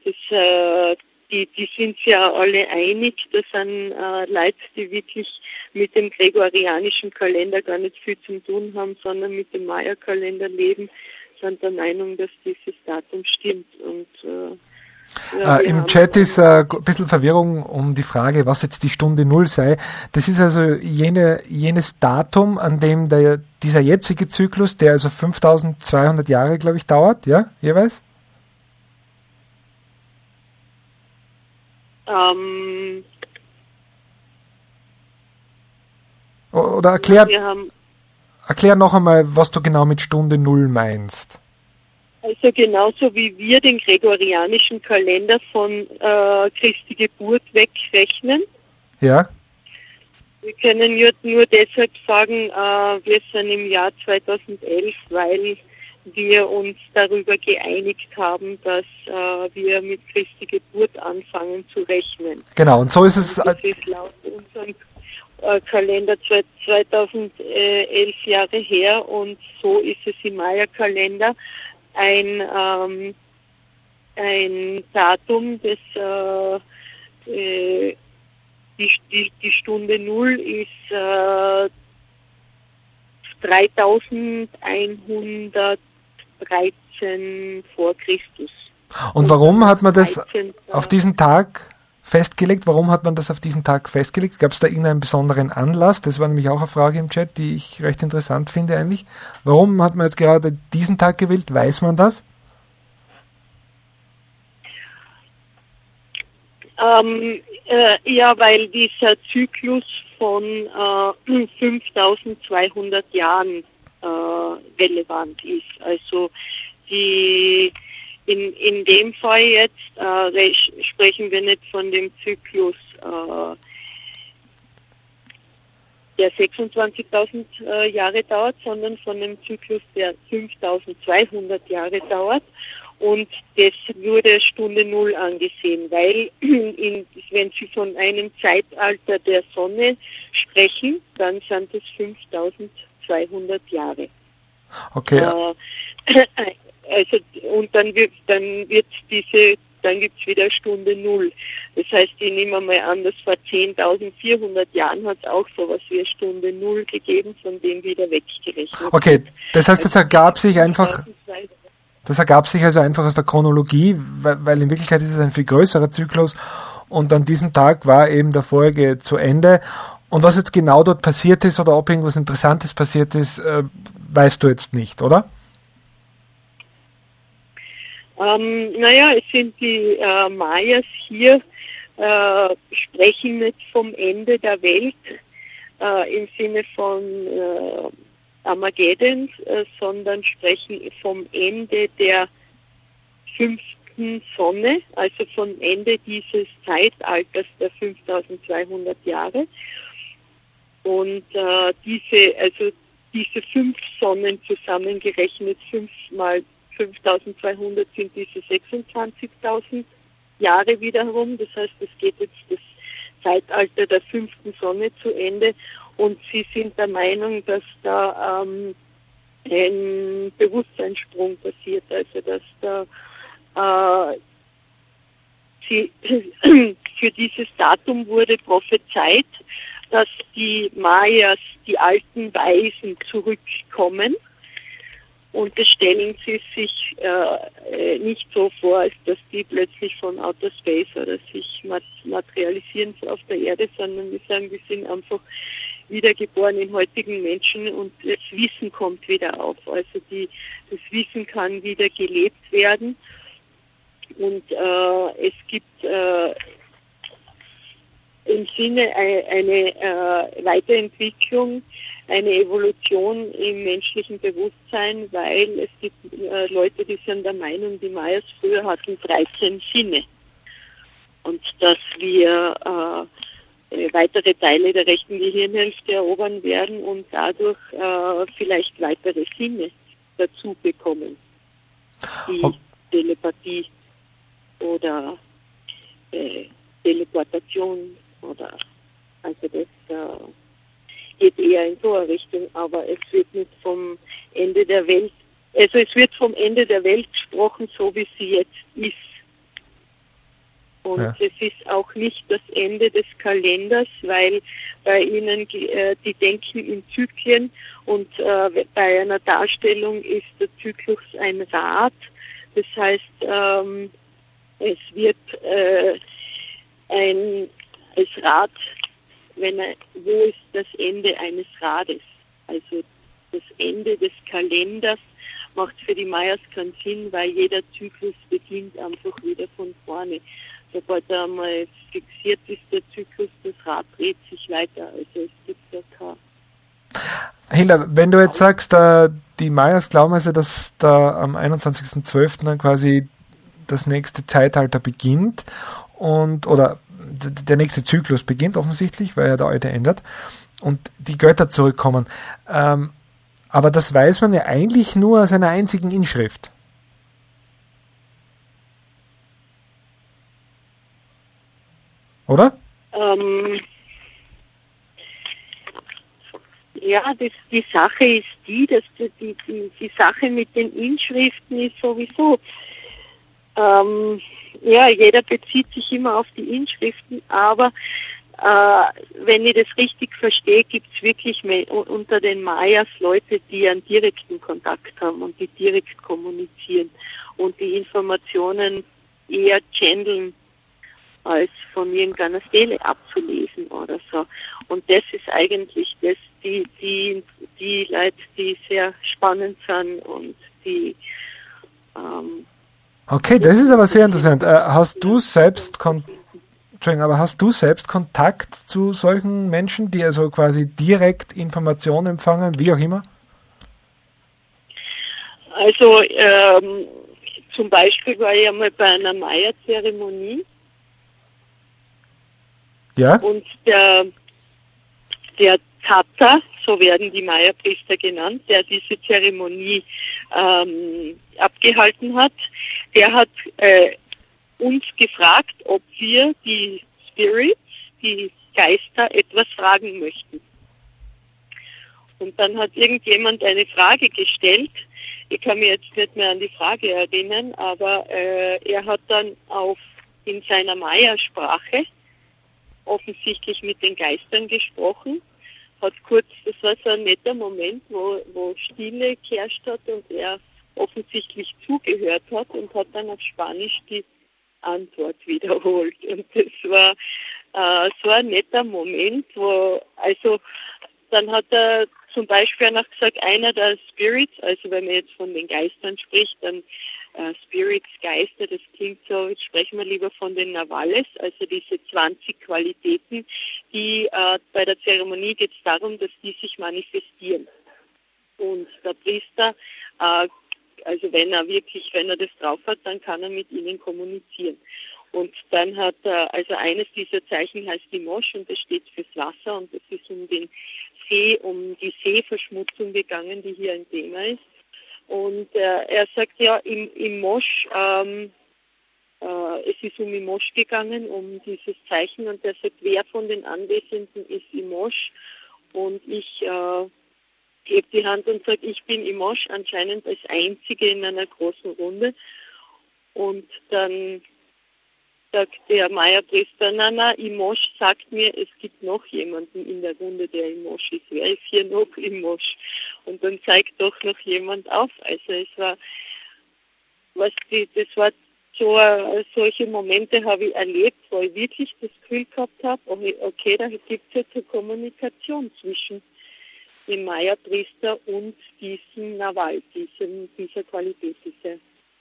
Die sind ja alle einig, das sind Leute, die wirklich mit dem gregorianischen Kalender gar nicht viel zu tun haben, sondern mit dem Maya-Kalender leben, sind der Meinung, dass dieses Datum stimmt. Und im Chat ist ein bisschen Verwirrung um die Frage, was jetzt die Stunde Null sei. Das ist also jenes Datum, an dem dieser jetzige Zyklus, der also 5200 Jahre, glaube ich, dauert, ja, jeweils? Oder erklär noch einmal, was du genau mit Stunde Null meinst. Also genauso wie wir den gregorianischen Kalender von Christi Geburt wegrechnen. Ja. Wir können nur deshalb sagen, wir sind im Jahr 2011, weil wir uns darüber geeinigt haben, dass wir mit Christi Geburt anfangen zu rechnen. Genau, und so ist es. Das ist laut unserem Kalender 2011 Jahre her, und so ist es im Maya-Kalender ein Datum, das die Stunde 0 ist 3113 vor Christus. Und warum hat man das 13. auf diesen Tag festgelegt? Warum hat man das auf diesen Tag festgelegt? Gab es da irgendeinen besonderen Anlass? Das war nämlich auch eine Frage im Chat, die ich recht interessant finde eigentlich. Warum hat man jetzt gerade diesen Tag gewählt? Weiß man das? Ja, weil dieser Zyklus von 5200 Jahren relevant ist. Also in dem Fall jetzt sprechen wir nicht von dem Zyklus, der 26.000 Jahre dauert, sondern von dem Zyklus, der 5200 Jahre dauert. Und das wurde Stunde 0 angesehen, weil wenn Sie von einem Zeitalter der Sonne sprechen, dann sind es 5200 Jahre. Okay. Also, und dann gibt's wieder Stunde 0. Das heißt, ich nehme mal an, dass vor 10.400 Jahren hat es auch sowas wie eine Stunde 0 gegeben, von dem wieder weggerechnet. Okay, das heißt, das ergab sich einfach also einfach aus der Chronologie, weil in Wirklichkeit ist es ein viel größerer Zyklus und an diesem Tag war eben der vorige zu Ende. Und was jetzt genau dort passiert ist oder ob irgendwas Interessantes passiert ist, weißt du jetzt nicht, oder? Naja, es sind die Mayas hier, sprechen nicht vom Ende der Welt im Sinne von Armageddon, sondern sprechen vom Ende der 5. Sonne, also vom Ende dieses Zeitalters der 5200 Jahre. Und diese 5 Sonnen zusammengerechnet, 5 mal 5200 sind diese 26.000 Jahre wiederum. Das heißt, es geht jetzt das Zeitalter der 5. Sonne zu Ende. Und sie sind der Meinung, dass da ein Bewusstseinssprung passiert, also dass da für dieses Datum wurde prophezeit, dass die Mayas, die alten Weisen, zurückkommen. Und das stellen sie sich nicht so vor, als dass die plötzlich von Outer Space oder sich materialisieren auf der Erde, sondern wir sagen, die sind einfach wiedergeboren in heutigen Menschen und das Wissen kommt wieder auf. Also das Wissen kann wieder gelebt werden und es gibt im Sinne eine Weiterentwicklung, eine Evolution im menschlichen Bewusstsein, weil es gibt Leute, die sind der Meinung, die Mayas früher hatten 13 Sinne und dass wir weitere Teile der rechten Gehirnhälfte erobern werden und dadurch vielleicht weitere Sinne dazu bekommen. Die Telepathie oder Teleportation oder also das geht eher in so eine Richtung, aber es wird nicht vom Ende der Welt, also es wird vom Ende der Welt gesprochen, so wie sie jetzt ist. Und es ist auch nicht das Ende des Kalenders, weil bei ihnen, die denken in Zyklen und bei einer Darstellung ist der Zyklus ein Rad. Das heißt, es wird als Rad, wo ist das Ende eines Rades? Also das Ende des Kalenders macht für die Mayas keinen Sinn, weil jeder Zyklus beginnt einfach wieder von vorne. Sobald er einmal fixiert ist, der Zyklus, das Rad dreht sich weiter. Also es gibt da kein... Hilda, wenn du jetzt sagst, die Mayas glauben also, dass da am 21.12. dann quasi das nächste Zeitalter beginnt oder der nächste Zyklus beginnt offensichtlich, weil ja der alte ändert und die Götter zurückkommen. Aber das weiß man ja eigentlich nur aus einer einzigen Inschrift. Oder? Ja, die Sache ist dass die Sache mit den Inschriften ist sowieso, ja, jeder bezieht sich immer auf die Inschriften, aber wenn ich das richtig verstehe, gibt es wirklich unter den Mayas Leute, die einen direkten Kontakt haben und die direkt kommunizieren und die Informationen eher channeln, als von irgendeiner Stele abzulesen oder so. Und das ist eigentlich die Leute, die sehr spannend sind und die Okay, das ist aber sehr interessant. Hast du selbst Kontakt zu solchen Menschen, die also quasi direkt Informationen empfangen, wie auch immer? Also zum Beispiel war ich einmal bei einer Maya-Zeremonie. Ja? Und der Tata, so werden die Maya-Priester genannt, der diese Zeremonie abgehalten hat, der hat uns gefragt, ob wir die Spirits, die Geister, etwas fragen möchten. Und dann hat irgendjemand eine Frage gestellt. Ich kann mich jetzt nicht mehr an die Frage erinnern, aber er hat dann in seiner Maya-Sprache offensichtlich mit den Geistern gesprochen, das war so ein netter Moment, wo Stille geherrscht hat und er offensichtlich zugehört hat und hat dann auf Spanisch die Antwort wiederholt. Und das war so ein netter Moment, dann hat er zum Beispiel noch gesagt, einer der Spirits, also wenn man jetzt von den Geistern spricht, dann Spirits, Geister, das klingt so, jetzt sprechen wir lieber von den Navales, also diese 20 Qualitäten, die bei der Zeremonie geht es darum, dass die sich manifestieren. Und der Priester, also wenn er das drauf hat, dann kann er mit ihnen kommunizieren. Und dann hat er, also eines dieser Zeichen heißt die Mosch und das steht fürs Wasser und das ist um die Seeverschmutzung gegangen, die hier ein Thema ist. Und er sagt ja, im Mosch, es ist um Imosh gegangen, um dieses Zeichen, und er sagt, wer von den Anwesenden ist Imosh? Und ich gebe die Hand und sage, ich bin Imosh, anscheinend als Einzige in einer großen Runde. Und dann sagt der Maya-Priester, na, Imosh sagt mir, es gibt noch jemanden in der Runde, der Imosh ist. Wer ist hier noch Imosh? Und dann zeigt doch noch jemand auf. Also es war, solche Momente habe ich erlebt, wo ich wirklich das Gefühl gehabt habe, okay, da gibt es jetzt eine Kommunikation zwischen dem Maya-Priester und diesem Naval, dieser Qualität, dieser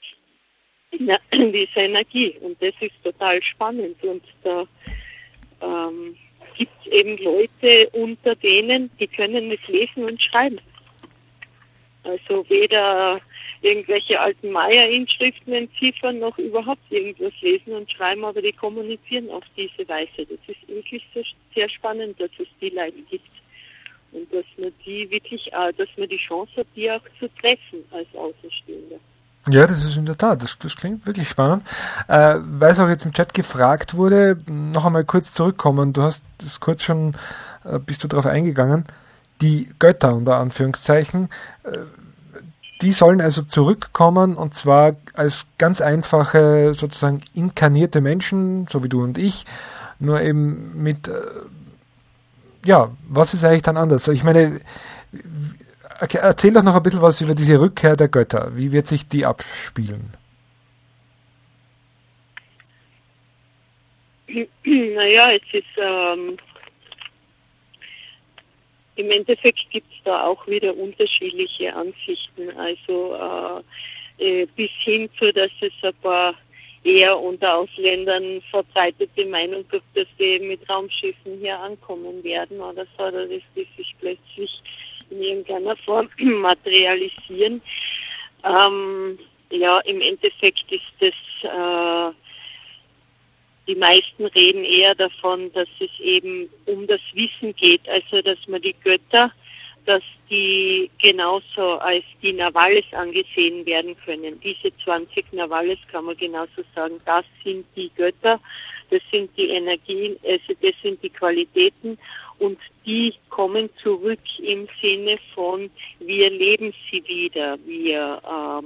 Energie. Und das ist total spannend. Und da gibt es eben Leute unter denen, die können nicht lesen und schreiben. Also weder irgendwelche alten Maya-Inschriften entziffern, noch überhaupt irgendwas lesen und schreiben, aber die kommunizieren auf diese Weise. Das ist wirklich so sehr spannend, dass es die Leute gibt. Und dass man die wirklich, dass man die Chance hat, die auch zu treffen als Außenstehender. Ja, das ist in der Tat, das klingt wirklich spannend. Weil es auch jetzt im Chat gefragt wurde, noch einmal kurz zurückkommen, du hast das kurz schon, bist du darauf eingegangen, die Götter unter Anführungszeichen, die sollen also zurückkommen, und zwar als ganz einfache, sozusagen inkarnierte Menschen, so wie du und ich, nur eben mit, was ist eigentlich dann anders? Ich meine, erzähl doch noch ein bisschen was über diese Rückkehr der Götter. Wie wird sich die abspielen? Naja, es ist im Endeffekt gibt es da auch wieder unterschiedliche Ansichten. Also bis hin zu, dass es ein paar eher unter Ausländern verbreitete Meinung gibt, dass die mit Raumschiffen hier ankommen werden oder so, oder dass die sich plötzlich in irgendeiner Form materialisieren. Im Endeffekt ist das, die meisten reden eher davon, dass es eben um das Wissen geht, also dass man die Götter dass die genauso als die Navales angesehen werden können. Diese 20 Navales kann man genauso sagen, das sind die Götter, das sind die Energien, also das sind die Qualitäten und die kommen zurück im Sinne von, wir leben sie wieder, wir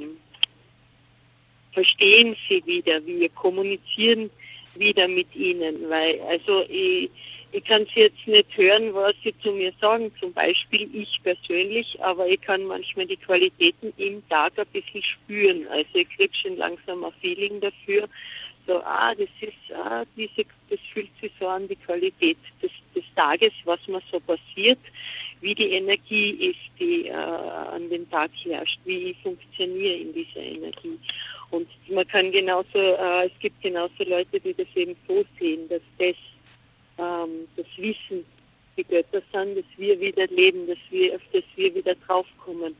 verstehen sie wieder, wir kommunizieren wieder mit ihnen, weil, also ich kann sie jetzt nicht hören, was sie zu mir sagen, zum Beispiel ich persönlich, aber ich kann manchmal die Qualitäten im Tag ein bisschen spüren, also ich kriege schon langsam ein Feeling dafür, so, das fühlt sich so an, die Qualität des Tages, was mir so passiert, wie die Energie ist, die an dem Tag herrscht, wie ich funktioniere in dieser Energie. Und man kann genauso, es gibt genauso Leute, die das eben so sehen, dass das Wissen die Götter sind, dass wir wieder leben, auf das wir wieder draufkommen.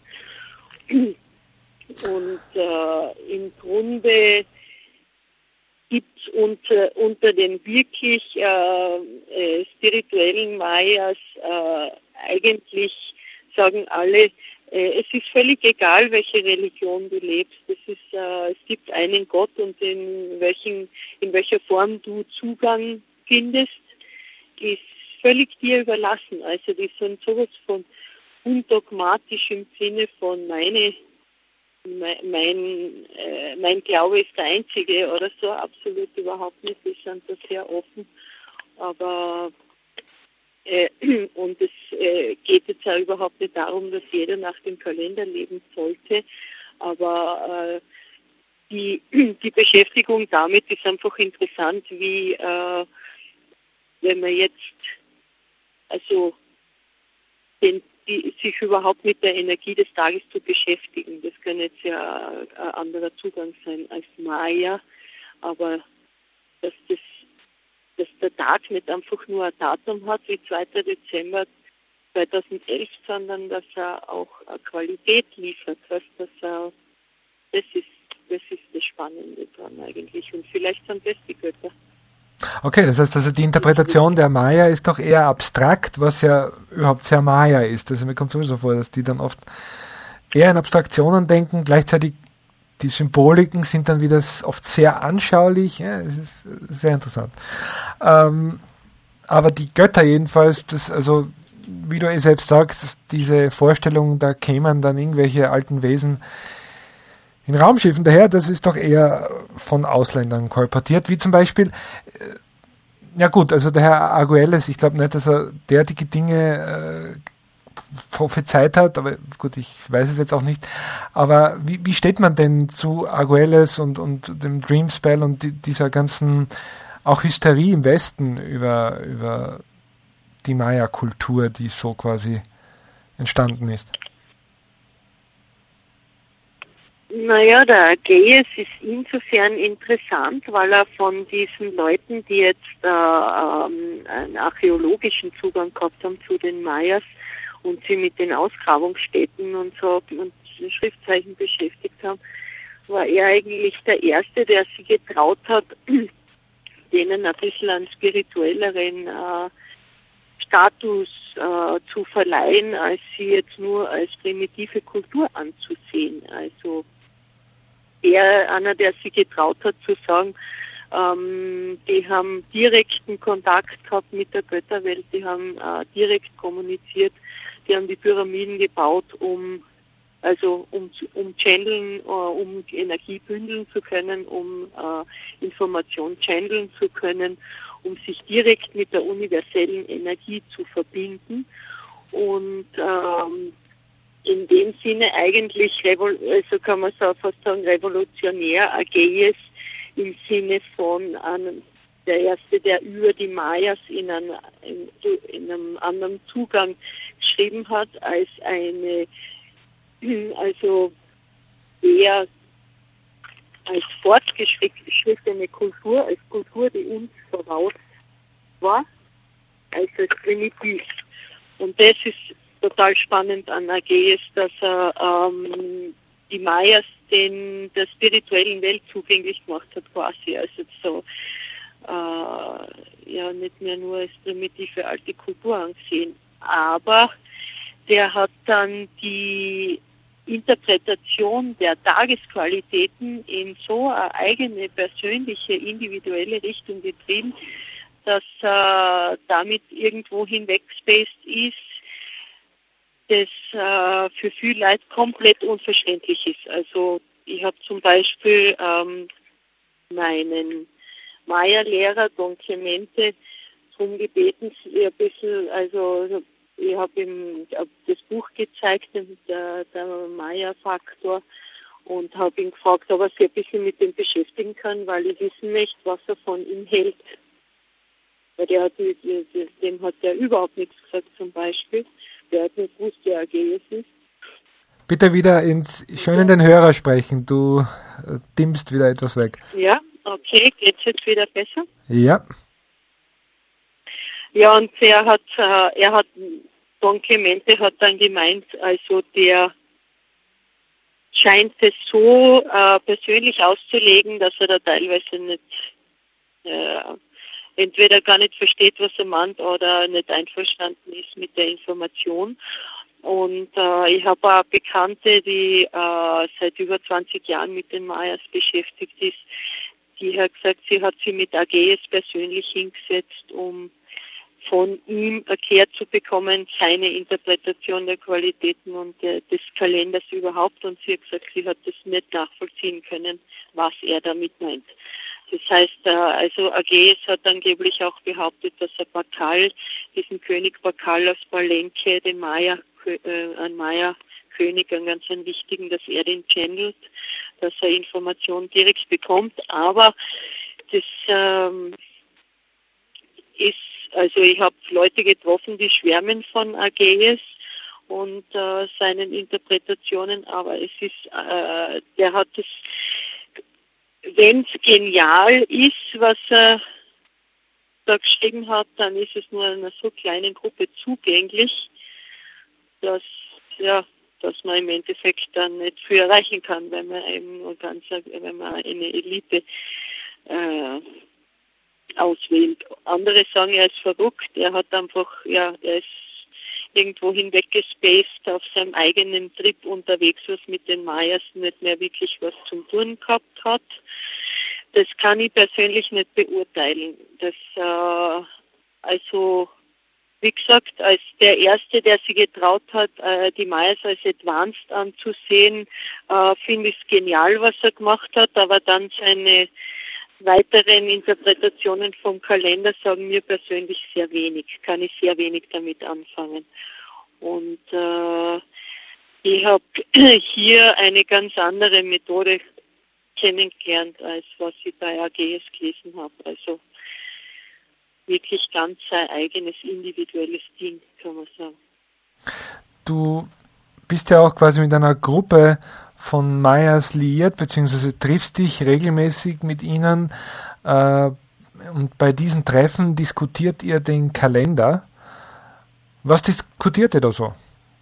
Und im Grunde gibt es unter den wirklich spirituellen Mayas eigentlich, sagen alle, es ist völlig egal, welche Religion du lebst. Es gibt einen Gott und in welcher Form du Zugang findest, ist völlig dir überlassen. Also die sind sowas von undogmatisch im Sinne von mein Glaube ist der einzige oder so, absolut überhaupt nicht. Die sind da sehr offen. Aber und es geht jetzt auch überhaupt nicht darum, dass jeder nach dem Kalender leben sollte. Aber die Beschäftigung damit ist einfach interessant, wie wenn man jetzt also sich überhaupt mit der Energie des Tages zu beschäftigen. Das kann jetzt ja ein anderer Zugang sein als Maya, aber dass der Tag nicht einfach nur ein Datum hat wie 2. Dezember 2011, sondern dass er auch eine Qualität liefert. Das ist das Spannende dran eigentlich. Und vielleicht sind das die Götter. Okay, das heißt also, die Interpretation der Maya ist doch eher abstrakt, was ja überhaupt sehr Maya ist. Also mir kommt sowieso vor, dass die dann oft eher in Abstraktionen denken, gleichzeitig die Symboliken sind dann wieder oft sehr anschaulich. Ja, es ist sehr interessant. Aber die Götter jedenfalls, also wie du selbst sagst, diese Vorstellung, da kämen dann irgendwelche alten Wesen in Raumschiffen daher, das ist doch eher von Ausländern kolportiert, wie zum Beispiel, ja gut, also der Herr Arguelles, ich glaube nicht, dass er derartige Dinge prophezeit hat, aber gut, ich weiß es jetzt auch nicht, aber wie steht man denn zu Arguelles und dem Dreamspell und dieser ganzen auch Hysterie im Westen über die Maya-Kultur, die so quasi entstanden ist? Naja, der Agäes ist insofern interessant, weil er von diesen Leuten, die jetzt einen archäologischen Zugang gehabt haben zu den Mayas und sie mit den Ausgrabungsstätten und so und Schriftzeichen beschäftigt haben, war er eigentlich der Erste, der sich getraut hat, denen ein bisschen einen spirituelleren Status zu verleihen, als sie jetzt nur als primitive Kultur anzusehen. Also einer, der sich getraut hat zu sagen, die haben direkten Kontakt gehabt mit der Götterwelt, die haben direkt kommuniziert, die haben die Pyramiden gebaut, um channeln, um Energie bündeln zu können, um Information channeln zu können, um sich direkt mit der universellen Energie zu verbinden und in dem Sinne eigentlich, also kann man so fast sagen, revolutionär Agäes im Sinne von der Erste, der über die Mayas in einem anderen Zugang geschrieben hat, als also eher als fortgeschrittene Kultur, als Kultur, die uns voraus war, als primitiv. Und das ist total spannend an Agäes, dass er die Mayas der spirituellen Welt zugänglich gemacht hat quasi. Also so nicht mehr nur als primitive alte Kultur angesehen. Aber der hat dann die Interpretation der Tagesqualitäten in so eine eigene, persönliche, individuelle Richtung getrieben, dass damit irgendwo hinwegspaced ist, das für viele Leute komplett unverständlich ist. Also ich habe zum Beispiel meinen Maya-Lehrer, Don Clemente, darum gebeten, ein bisschen, also ich habe ihm das Buch gezeigt, der Maya-Faktor, und habe ihn gefragt, ob er sich ein bisschen mit dem beschäftigen kann, weil ich wissen möchte, was er von ihm hält. Weil dem hat er überhaupt nichts gesagt zum Beispiel. Der hat nicht gewusst, wer AGS ist. Bitte wieder schön in den Hörer sprechen. Du dimmst wieder etwas weg. Ja, okay. Geht's jetzt wieder besser? Ja. Ja, und Don Clemente hat dann gemeint, also der scheint es so persönlich auszulegen, dass er da teilweise nicht entweder gar nicht versteht, was er meint, oder nicht einverstanden ist mit der Information. Und ich habe auch Bekannte, die seit über 20 Jahren mit den Mayas beschäftigt ist, die hat gesagt, sie hat sich mit AGS persönlich hingesetzt, um von ihm erklärt zu bekommen, seine Interpretation der Qualitäten und des Kalenders überhaupt. Und sie hat gesagt, sie hat das nicht nachvollziehen können, was er damit meint. Das heißt, also AGS hat angeblich auch behauptet, dass er Pakal, diesen König Pakal aus Palenque, den ein Maya-König, einen ganz wichtigen, dass er den channelt, dass er Informationen direkt bekommt. Aber das ist, also ich habe Leute getroffen, die schwärmen von AGS und seinen Interpretationen, aber es ist, der hat es, wenn es genial ist, was er da geschrieben hat, dann ist es nur einer so kleinen Gruppe zugänglich, dass man im Endeffekt dann nicht viel erreichen kann, wenn man eben nur wenn man eine Elite auswählt. Andere sagen, er ist verrückt, er hat einfach, er ist irgendwo hinweggespaced auf seinem eigenen Trip unterwegs, was mit den Mayas nicht mehr wirklich was zum Tun gehabt hat. Das kann ich persönlich nicht beurteilen. Das, also, wie gesagt, als der Erste, der sich getraut hat, die Mayas als advanced anzusehen, finde ich es genial, was er gemacht hat, aber dann seine weiteren Interpretationen vom Kalender sagen mir persönlich sehr wenig, kann ich sehr wenig damit anfangen. Und ich habe hier eine ganz andere Methode kennengelernt, als was ich bei AGS gelesen habe. Also wirklich ganz sein eigenes individuelles Ding, kann man sagen. Du bist ja auch quasi mit einer Gruppe von Mayas liiert, beziehungsweise triffst dich regelmäßig mit ihnen und bei diesen Treffen diskutiert ihr den Kalender. Was diskutiert ihr da so?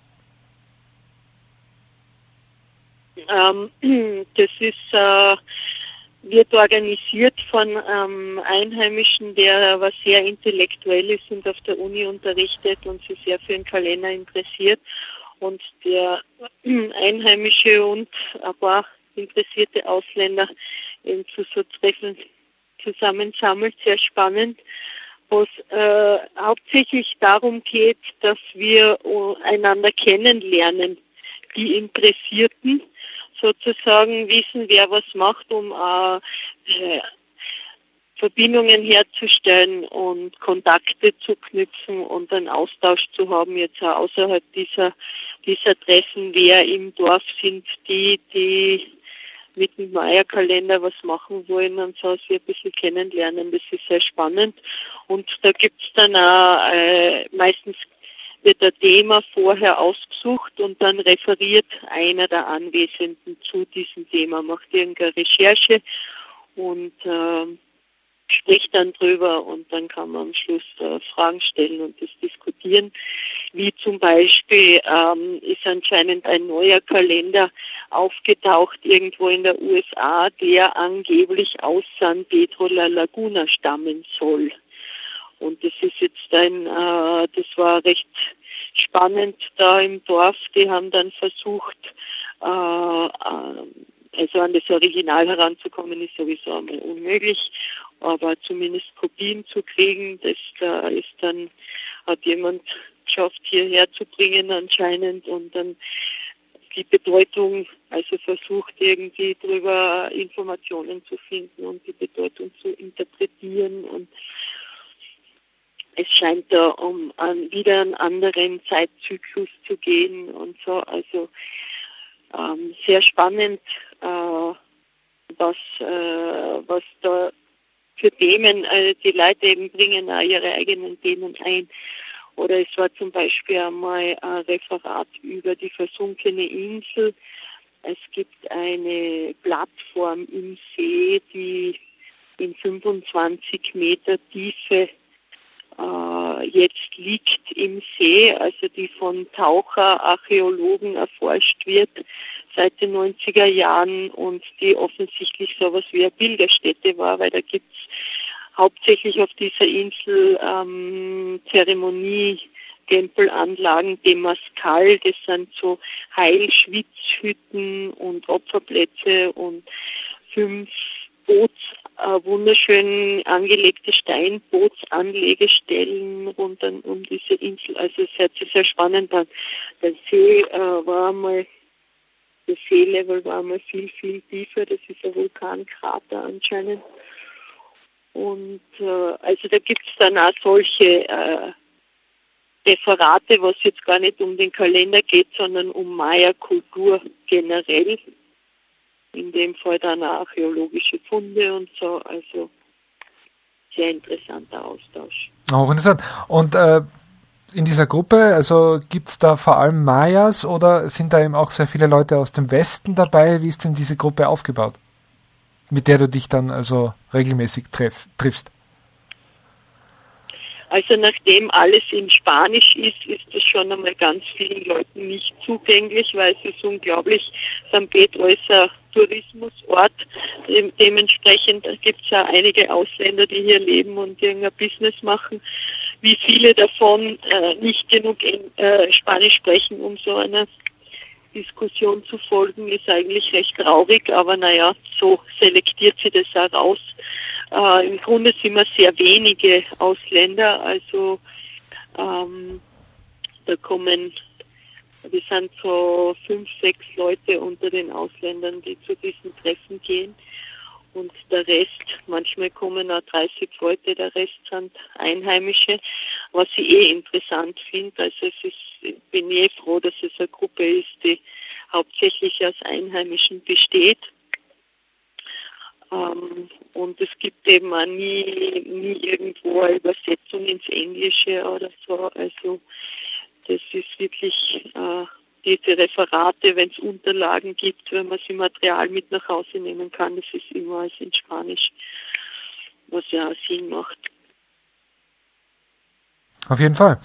Das ist wird organisiert von Einheimischen, der was sehr intellektuell ist und auf der Uni unterrichtet und sich sehr für den Kalender interessiert. Und der Einheimische und ein paar interessierte Ausländer zu so Treffen zusammensammelt, sehr spannend, wo es hauptsächlich darum geht, dass wir einander kennenlernen, die Interessierten sozusagen wissen, wer was macht, um Verbindungen herzustellen und Kontakte zu knüpfen und einen Austausch zu haben, jetzt auch außerhalb dieser Treffen, wer im Dorf sind, die mit dem Maya-Kalender was machen wollen und so, wir ein bisschen kennenlernen. Das ist sehr spannend. Und da gibt's dann auch, meistens wird ein Thema vorher ausgesucht und dann referiert einer der Anwesenden zu diesem Thema, macht irgendeine Recherche und spricht dann drüber und dann kann man am Schluss Fragen stellen und das diskutieren. Wie zum Beispiel ist anscheinend ein neuer Kalender aufgetaucht irgendwo in der USA, der angeblich aus San Pedro La Laguna stammen soll. Und das ist jetzt das war recht spannend da im Dorf. Die haben dann versucht, also an das Original heranzukommen, ist sowieso einmal unmöglich, aber zumindest Kopien zu kriegen, hat jemand geschafft, hierher zu bringen anscheinend und dann die Bedeutung, also versucht irgendwie darüber Informationen zu finden und die Bedeutung zu interpretieren, und es scheint da wieder einen anderen Zeitzyklus zu gehen und so, also sehr spannend, was da für Themen, die Leute eben bringen auch ihre eigenen Themen ein. Oder es war zum Beispiel einmal ein Referat über die versunkene Insel. Es gibt eine Plattform im See, die in 25 Meter Tiefe jetzt liegt im See, also die von Taucherarchäologen erforscht wird seit den 90er Jahren und die offensichtlich sowas wie eine Pilgerstätte war, weil da gibt's hauptsächlich auf dieser Insel Zeremonie-Tempelanlagen, Temazcal, das sind so Heilschwitzhütten und Opferplätze und 5 wunderschön angelegte Steinbootsanlegestellen rund um diese Insel. Also es hört sich sehr spannend an. Der Seelevel war einmal viel, viel tiefer. Das ist ein Vulkankrater anscheinend. Und also da gibt's dann auch solche Referate, was jetzt gar nicht um den Kalender geht, sondern um Maya-Kultur generell. In dem Fall dann auch archäologische Funde und so, also sehr interessanter Austausch. Auch interessant. Und in dieser Gruppe, also gibt es da vor allem Mayas oder sind da eben auch sehr viele Leute aus dem Westen dabei? Wie ist denn diese Gruppe aufgebaut, mit der du dich dann also regelmäßig triffst? Also nachdem alles in Spanisch ist das schon einmal ganz vielen Leuten nicht zugänglich, weil es ist unglaublich, San Pedro ist ein Tourismusort. Dementsprechend gibt es ja einige Ausländer, die hier leben und irgendein Business machen. Wie viele davon nicht genug Spanisch sprechen, um so einer Diskussion zu folgen, ist eigentlich recht traurig, aber naja, so selektiert sie das auch raus. Im Grunde sind wir sehr wenige Ausländer, also wir sind so 5, 6 Leute unter den Ausländern, die zu diesen Treffen gehen, und der Rest, manchmal kommen auch 30 Leute, der Rest sind Einheimische, was ich interessant finde. Also ich bin froh, dass es eine Gruppe ist, die hauptsächlich aus Einheimischen besteht. Und es gibt eben auch nie irgendwo eine Übersetzung ins Englische oder so. Also das ist wirklich diese Referate, wenn es Unterlagen gibt, wenn man sich Material mit nach Hause nehmen kann, das ist immer alles in Spanisch, was ja auch Sinn macht. Auf jeden Fall.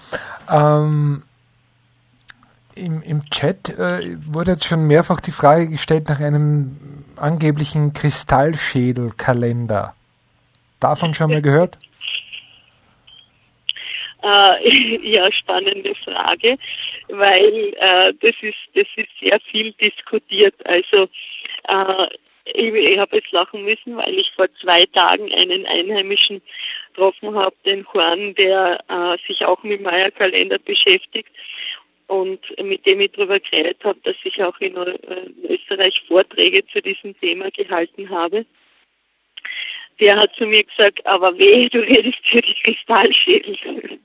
Im Chat wurde jetzt schon mehrfach die Frage gestellt nach einem angeblichen Kristallschädelkalender. Davon schon mal gehört? Ja, spannende Frage, weil das ist sehr viel diskutiert. Also ich habe jetzt lachen müssen, weil ich vor 2 Tagen einen Einheimischen getroffen habe, den Juan, der sich auch mit Maya-Kalender beschäftigt und mit dem ich darüber geredet habe, dass ich auch in Österreich Vorträge zu diesem Thema gehalten habe. Der hat zu mir gesagt, aber weh, du redest für die Kristallschädel.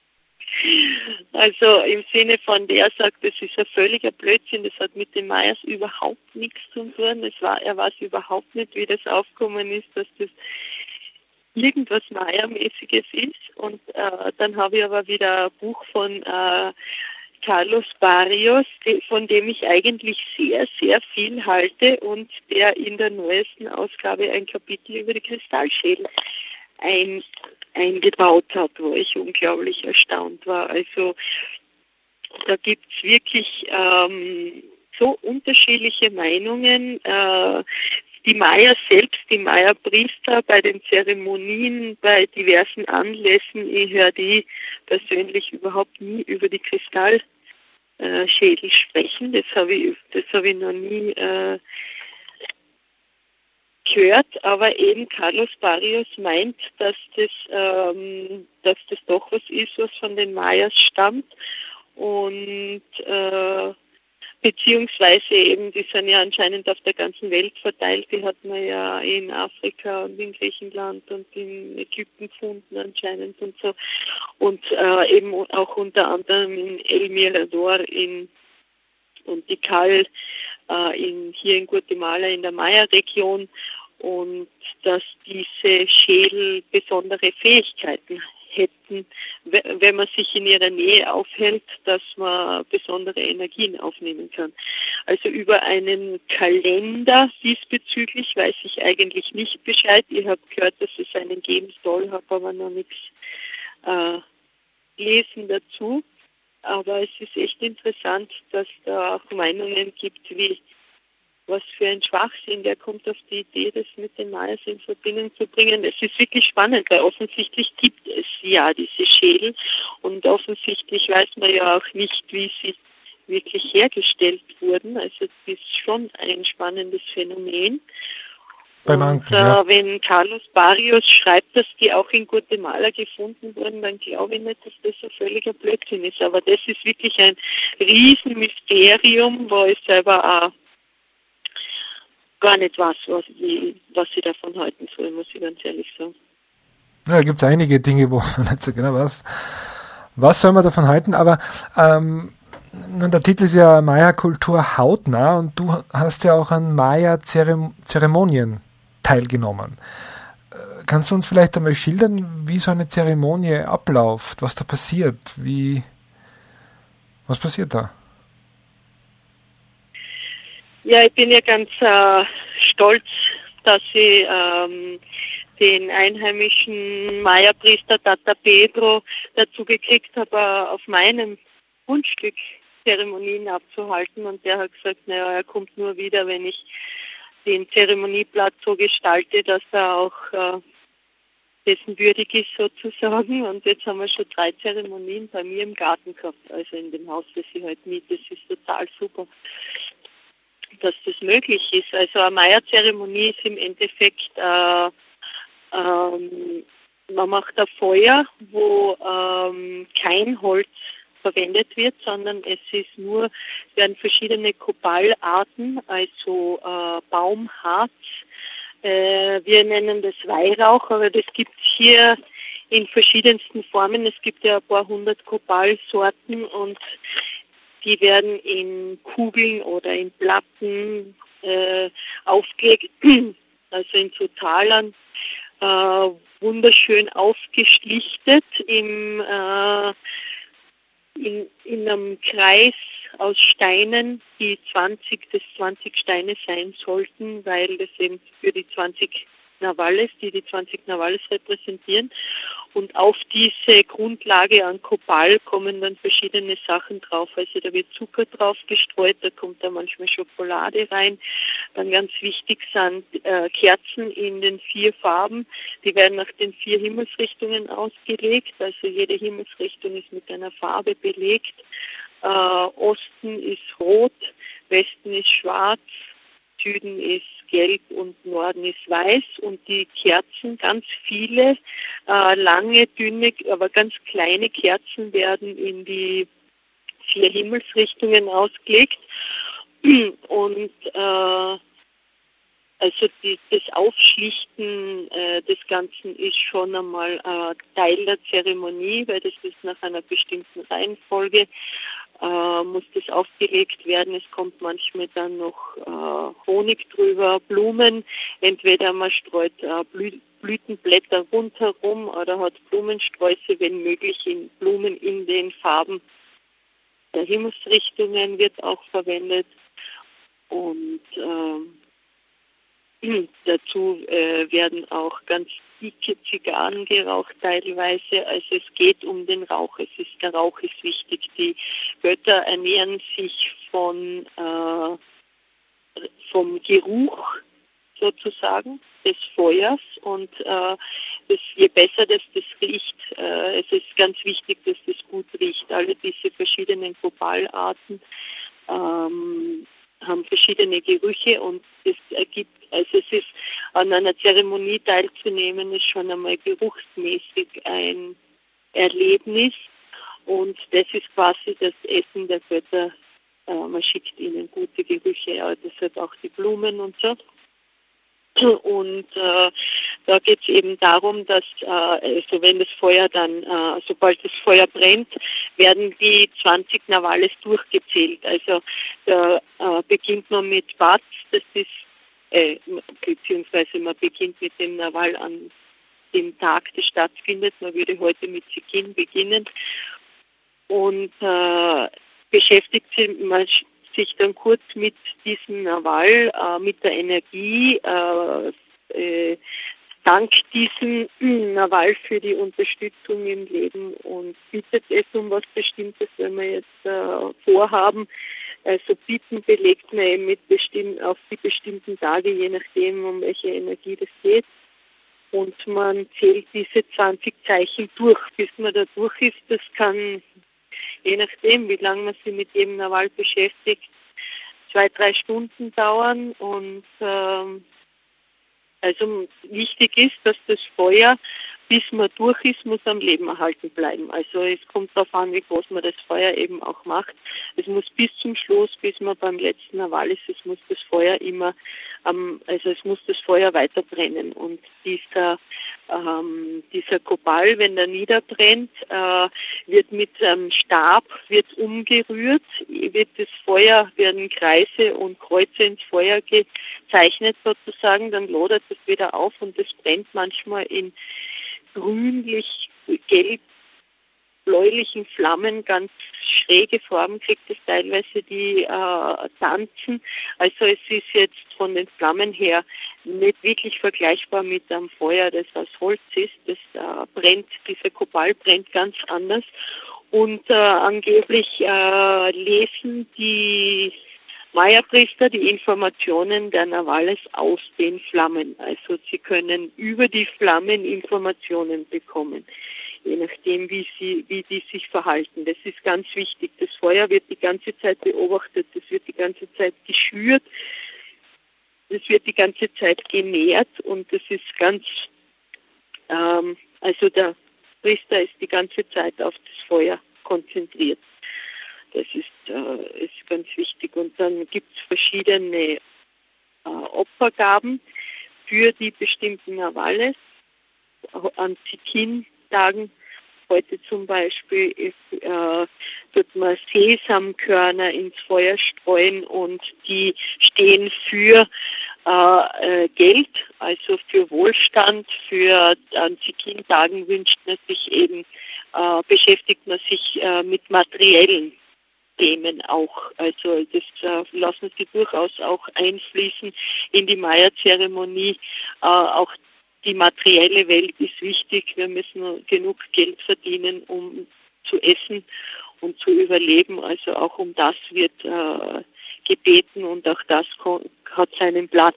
Also im Sinne von, der sagt, das ist ein völliger Blödsinn, das hat mit den Mayas überhaupt nichts zu tun. Er weiß überhaupt nicht, wie das aufgekommen ist, dass das irgendwas Maya-mäßiges ist. Und dann habe ich aber wieder ein Buch von Carlos Barrios, von dem ich eigentlich sehr, sehr viel halte und der in der neuesten Ausgabe ein Kapitel über die Kristallschädel eingebaut hat, wo ich unglaublich erstaunt war. Also da gibt's wirklich so unterschiedliche Meinungen. die Maya selbst, die Maya-Priester bei den Zeremonien, bei diversen Anlässen, ich höre die persönlich überhaupt nie über die Kristallschädel sprechen. Das habe ich noch nie gehört, aber eben Carlos Barrios meint, dass das doch was ist, was von den Mayas stammt und beziehungsweise eben, die sind ja anscheinend auf der ganzen Welt verteilt, die hat man ja in Afrika und in Griechenland und in Ägypten gefunden anscheinend und so und eben auch unter anderem in El Mirador und Tikal hier in Guatemala in der Maya-Region und dass diese Schädel besondere Fähigkeiten hätten, wenn man sich in ihrer Nähe aufhält, dass man besondere Energien aufnehmen kann. Also über einen Kalender diesbezüglich weiß ich eigentlich nicht Bescheid. Ich habe gehört, dass es einen geben soll, habe aber noch nichts gelesen dazu. Aber es ist echt interessant, dass da auch Meinungen gibt, wie was für ein Schwachsinn, der kommt auf die Idee, das mit den Mayas in Verbindung zu bringen. Es ist wirklich spannend, weil offensichtlich gibt es ja diese Schädel und offensichtlich weiß man ja auch nicht, wie sie wirklich hergestellt wurden. Also das ist schon ein spannendes Phänomen. Wenn Carlos Barrios schreibt, dass die auch in Guatemala gefunden wurden, dann glaube ich nicht, dass das ein völliger Blödsinn ist. Aber das ist wirklich ein Riesenmysterium, wo ich selber auch gar nicht weiß, was ich davon halten soll, muss ich ganz ehrlich sagen. Ja, da gibt es einige Dinge, wo man nicht so genau weiß, was soll man davon halten, aber nun, der Titel ist ja Maya-Kultur hautnah und du hast ja auch an Maya-Zeremonien teilgenommen. Kannst du uns vielleicht einmal schildern, wie so eine Zeremonie abläuft, was da passiert, was passiert da? Ja, ich bin ja ganz stolz, dass ich den einheimischen Maya-Priester Tata Pedro dazu gekriegt habe, auf meinem Grundstück Zeremonien abzuhalten. Und der hat gesagt, naja, er kommt nur wieder, wenn ich den Zeremonieplatz so gestalte, dass er auch dessen würdig ist sozusagen. Und jetzt haben wir schon 3 Zeremonien bei mir im Garten gehabt, also in dem Haus, das ich halt miete. Das ist total super, dass das möglich ist. Also eine Maya-Zeremonie ist im Endeffekt, man macht ein Feuer, wo kein Holz verwendet wird, sondern es werden verschiedene Kopalarten, also Baumharz. Wir nennen das Weihrauch, aber das gibt es hier in verschiedensten Formen. Es gibt ja ein paar hundert Kopalsorten und die werden in Kugeln oder in Platten aufgelegt, also in so Talern, wunderschön aufgeschlichtet in einem Kreis aus Steinen, die 20 Steine sein sollten, weil das eben für die 20 Navales, die 20 Navales repräsentieren. Und auf diese Grundlage an Kopal kommen dann verschiedene Sachen drauf. Also da wird Zucker drauf gestreut, da kommt da manchmal Schokolade rein. Dann ganz wichtig sind Kerzen in den 4 Farben. Die werden nach den 4 Himmelsrichtungen ausgelegt. Also jede Himmelsrichtung ist mit einer Farbe belegt. Osten ist rot, Westen ist schwarz, Süden ist gelb und Norden ist weiß und die Kerzen, ganz viele, lange, dünne, aber ganz kleine Kerzen werden in die 4 Himmelsrichtungen ausgelegt und also das Aufschlichten des Ganzen ist schon einmal Teil der Zeremonie, weil das ist nach einer bestimmten Reihenfolge, muss das aufgelegt werden. Es kommt manchmal dann noch Honig drüber, Blumen. Entweder man streut Blütenblätter rundherum oder hat Blumensträuße, wenn möglich, Blumen in den Farben der Himmelsrichtungen wird auch verwendet. Und dazu werden auch ganz dicke Zigarren geraucht teilweise. Also es geht um den Rauch. Der Rauch ist wichtig. Die Götter ernähren sich vom Geruch sozusagen des Feuers und je besser das riecht, es ist ganz wichtig, dass das gut riecht. Alle diese verschiedenen Copalarten haben verschiedene Gerüche und es ergibt, also es ist an einer Zeremonie teilzunehmen, ist schon einmal geruchsmäßig ein Erlebnis und das ist quasi das Essen der Götter. Man schickt ihnen gute Gerüche, deshalb auch die Blumen und so. Und da geht es eben darum, dass also wenn das Feuer dann, sobald das Feuer brennt, werden die 20 Navales durchgezählt. Also da beginnt man mit Bats, das ist, beziehungsweise man beginnt mit dem Naval an dem Tag, das stattfindet. Man würde heute mit Sikin beginnen und beschäftigt sich dann kurz mit diesem Naval, mit der Energie, dank diesem Naval für die Unterstützung im Leben und bittet es um was Bestimmtes, wenn wir jetzt vorhaben. Also bitten belegt man eben auf die bestimmten Tage, je nachdem, um welche Energie das geht. Und man zählt diese 20 Zeichen durch, bis man da durch ist. Das kann, je nachdem, wie lange man sich mit jedem Naval beschäftigt, 2-3 Stunden dauern. Und also wichtig ist, dass das Feuer, bis man durch ist, muss am Leben erhalten bleiben. Also es kommt darauf an, wie groß man das Feuer eben auch macht. Es muss bis zum Schluss, bis man beim letzten Naval ist, es muss das Feuer immer, also es muss das Feuer weiter brennen. Und dieser Kopal, wenn er niederbrennt, wird mit Stab umgerührt, wird das Feuer, werden Kreise und Kreuze ins Feuer gezeichnet sozusagen, dann lodert es wieder auf und es brennt manchmal in grünlich-gelb bläulichen Flammen, ganz schräge Formen kriegt es teilweise, die tanzen. Also es ist jetzt von den Flammen her nicht wirklich vergleichbar mit einem Feuer, das aus Holz ist. Das brennt, dieser Kopal brennt ganz anders. Und angeblich lesen die Maya-Priester die Informationen der Navales aus den Flammen. Also sie können über die Flammen Informationen bekommen, je nachdem, wie die sich verhalten. Das ist ganz wichtig. Das Feuer wird die ganze Zeit beobachtet, das wird die ganze Zeit geschürt, das wird die ganze Zeit genährt und das ist ganz, also der Priester ist die ganze Zeit auf das Feuer konzentriert. Das ist ganz wichtig. Und dann gibt es verschiedene Opfergaben für die bestimmten Navales. An Sikin-Tagen, heute zum Beispiel, wird man Sesamkörner ins Feuer streuen und die stehen für Geld, also für Wohlstand. An Sikin-Tagen wünscht man sich eben, beschäftigt man sich mit materiellen Themen auch. Also das lassen sie durchaus auch einfließen in die Maya-Zeremonie. Auch die materielle Welt ist wichtig. Wir müssen genug Geld verdienen, um zu essen und zu überleben. Also auch um das wird gebeten und auch das hat seinen Platz.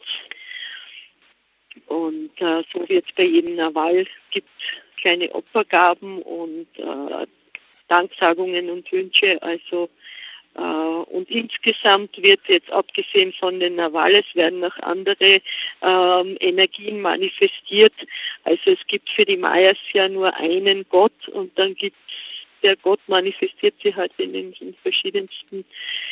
Und so wird es bei jedem Naval, gibt kleine Opfergaben und Danksagungen und Wünsche. Also und insgesamt wird jetzt, abgesehen von den Navales, werden noch andere Energien manifestiert. Also es gibt für die Mayas ja nur einen Gott und dann gibt der Gott manifestiert sich halt in den verschiedensten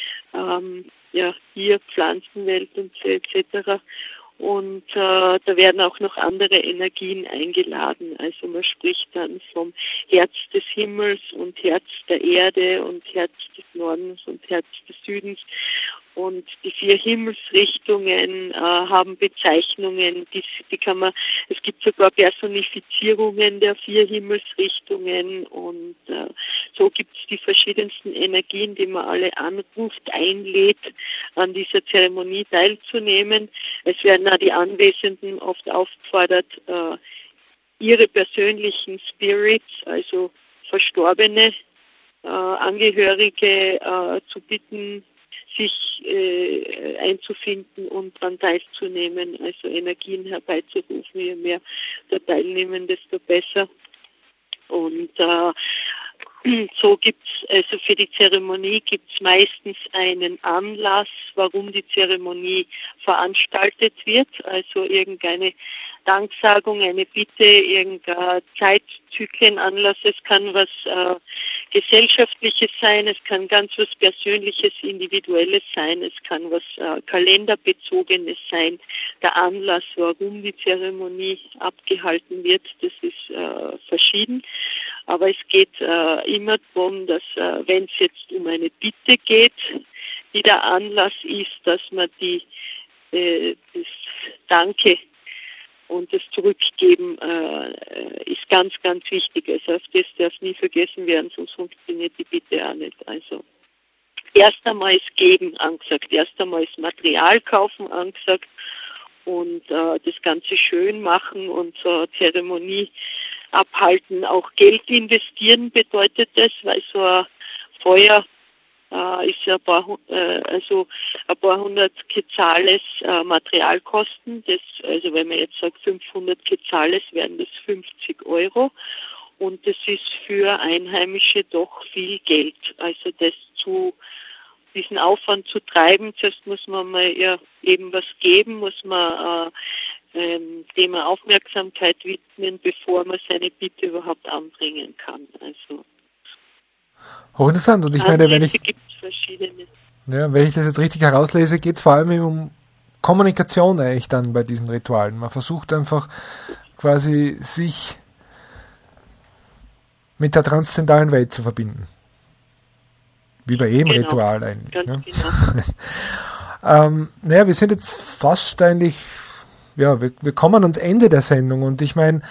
hier Pflanzenwelt und so etc. Und da werden auch noch andere Energien eingeladen. Also man spricht dann vom Herz des Himmels und Herz der Erde und Herz des Nordens und Herz des Südens. Und die 4 Himmelsrichtungen haben Bezeichnungen, die kann man, es gibt sogar Personifizierungen der 4 Himmelsrichtungen und so gibt es die verschiedensten Energien, die man alle anruft, einlädt, an dieser Zeremonie teilzunehmen. Es werden auch die Anwesenden oft aufgefordert, ihre persönlichen Spirits, also verstorbene Angehörige, zu bitten, sich einzufinden und daran teilzunehmen, also Energien herbeizurufen. Je mehr da teilnehmen, desto besser. Und so gibt's, also für die Zeremonie gibt's meistens einen Anlass, warum die Zeremonie veranstaltet wird, also irgendeine Danksagung, eine Bitte, irgendein Zeitzyklenanlass. Es kann was Gesellschaftliches sein, es kann ganz was Persönliches, Individuelles sein, es kann was Kalenderbezogenes sein. Der Anlass, warum die Zeremonie abgehalten wird, das ist verschieden. Aber es geht immer darum, dass wenn es jetzt um eine Bitte geht, die der Anlass ist, dass man das Danke und das Zurückgeben ist ganz, ganz wichtig. Also auf das darf nie vergessen werden, sonst funktioniert die Bitte auch nicht. Also erst einmal ist Geben angesagt, erst einmal ist Material kaufen angesagt und das Ganze schön machen und so Zeremonie abhalten. Auch Geld investieren bedeutet das, weil so ein Feuer ist ja ein paar hundert Quetzales Materialkosten. Das, also wenn man jetzt sagt 500 Quetzales, wären das 50 Euro. Und das ist für Einheimische doch viel Geld. Also diesen Aufwand zu treiben, zuerst muss man mal ja eben was geben, muss man Thema Aufmerksamkeit widmen, bevor man seine Bitte überhaupt anbringen kann. Also hochinteressant. Und ich meine, wenn ich das jetzt richtig herauslese, geht es vor allem um Kommunikation eigentlich dann bei diesen Ritualen. Man versucht einfach quasi sich mit der transzendentalen Welt zu verbinden. Wie bei jedem Ritual eigentlich. Ganz ne? Genau. Wir sind jetzt fast eigentlich, wir kommen ans Ende der Sendung und ich meine,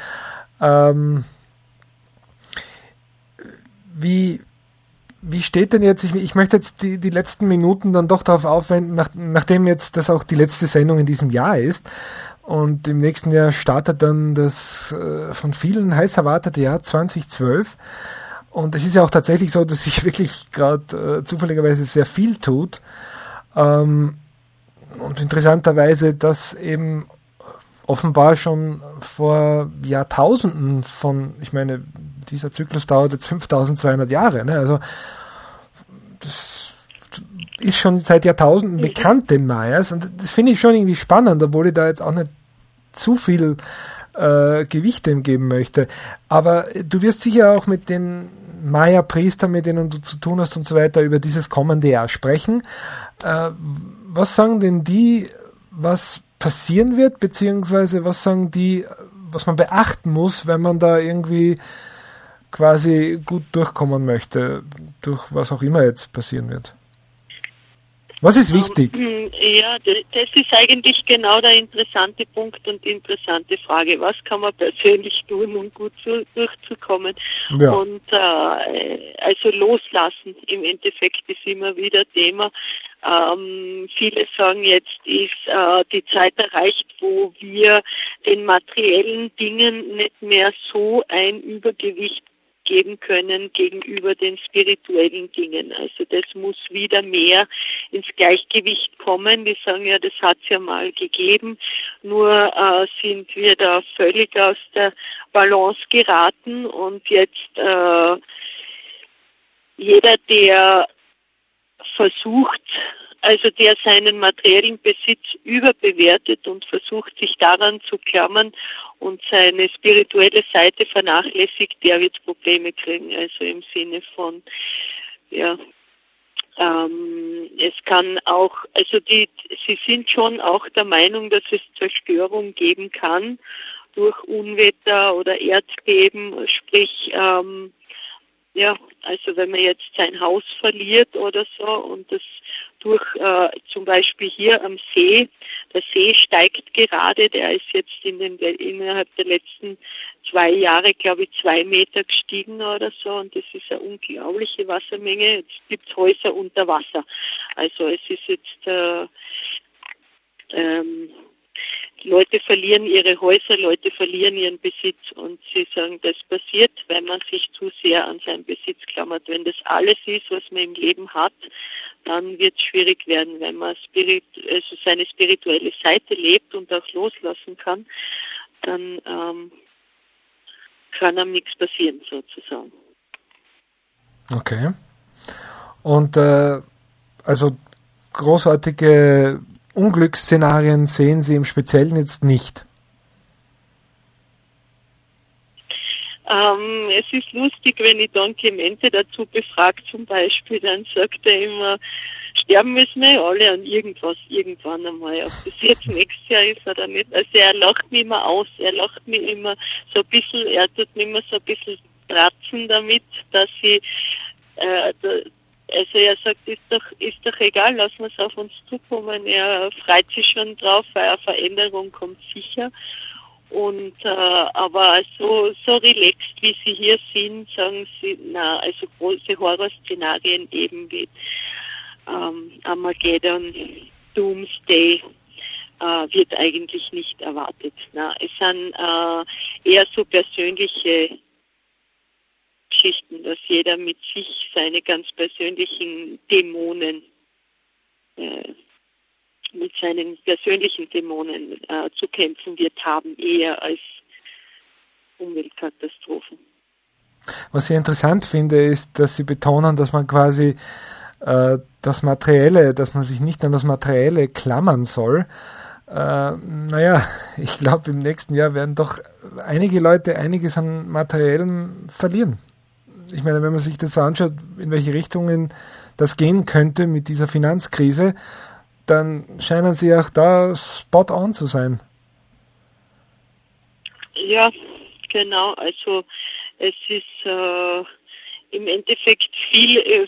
wie steht denn jetzt, ich möchte jetzt die letzten Minuten dann doch darauf aufwenden, nachdem jetzt das auch die letzte Sendung in diesem Jahr ist und im nächsten Jahr startet dann das von vielen heiß erwartete Jahr 2012 und es ist ja auch tatsächlich so, dass sich wirklich gerade zufälligerweise sehr viel tut und interessanterweise, dass eben offenbar schon vor Jahrtausenden ich meine, dieser Zyklus dauert jetzt 5200 Jahre, ne? Also das ist schon seit Jahrtausenden bekannt, den Mayas, und das finde ich schon irgendwie spannend, obwohl ich da jetzt auch nicht zu viel Gewicht dem geben möchte. Aber du wirst sicher auch mit den Maya-Priestern, mit denen du zu tun hast und so weiter, über dieses kommende Jahr sprechen. Was sagen denn die, was passieren wird, beziehungsweise was sagen die, was man beachten muss, wenn man da irgendwie quasi gut durchkommen möchte, durch was auch immer jetzt passieren wird? Was ist wichtig? Ja, das ist eigentlich genau der interessante Punkt und die interessante Frage. Was kann man persönlich tun, um gut durchzukommen? Ja. Und also loslassen im Endeffekt ist immer wieder Thema. Viele sagen, jetzt ist die Zeit erreicht, wo wir den materiellen Dingen nicht mehr so ein Übergewicht geben können gegenüber den spirituellen Dingen. Also das muss wieder mehr ins Gleichgewicht kommen. Die sagen ja, das hat es ja mal gegeben, nur sind wir da völlig aus der Balance geraten und jetzt jeder, der versucht, also der seinen materiellen Besitz überbewertet und versucht, sich daran zu klammern und seine spirituelle Seite vernachlässigt, der wird Probleme kriegen. Also im Sinne von, es kann auch, also sie sind schon auch der Meinung, dass es Zerstörung geben kann durch Unwetter oder Erdbeben, sprich, also wenn man jetzt sein Haus verliert oder so und das durch zum Beispiel hier am See, der See steigt gerade, der ist jetzt innerhalb der letzten 2 Jahre, glaube ich, 2 Meter gestiegen oder so und das ist eine unglaubliche Wassermenge. Jetzt gibt's Häuser unter Wasser. Also es ist jetzt Leute verlieren ihre Häuser, Leute verlieren ihren Besitz und sie sagen, das passiert, wenn man sich zu sehr an seinen Besitz klammert. Wenn das alles ist, was man im Leben hat, dann wird es schwierig werden, wenn man also seine spirituelle Seite lebt und auch loslassen kann, dann kann einem nichts passieren, sozusagen. Okay. Und also großartige Unglücksszenarien sehen Sie im Speziellen jetzt nicht? Es ist lustig, wenn ich Don Clemente dazu befrage, zum Beispiel, dann sagt er immer, sterben müssen wir alle an irgendwas, irgendwann einmal. Ob das jetzt nächstes Jahr ist oder nicht. Also er lacht mich immer aus, er lacht mich immer so ein bisschen, er tut mich immer so ein bisschen tratzen damit, dass ich, also er sagt, ist doch egal, lassen wir es auf uns zukommen. Er freut sich schon drauf, weil eine Veränderung kommt sicher. Und aber so relaxed, wie Sie hier sind, sagen Sie, also große Horrorszenarien eben wie Armageddon, Doomsday wird eigentlich nicht erwartet. Es sind eher so persönliche Geschichten, dass jeder mit sich seine ganz persönlichen Dämonen mit seinen persönlichen Dämonen zu kämpfen wird haben, eher als Umweltkatastrophen. Was ich interessant finde, ist, dass Sie betonen, dass man quasi das Materielle, dass man sich nicht an das Materielle klammern soll. Naja, ich glaube, im nächsten Jahr werden doch einige Leute einiges an Materiellem verlieren. Ich meine, wenn man sich das so anschaut, in welche Richtungen das gehen könnte mit dieser Finanzkrise, dann scheinen Sie auch da spot on zu sein. Ja, genau. Also es ist im Endeffekt viele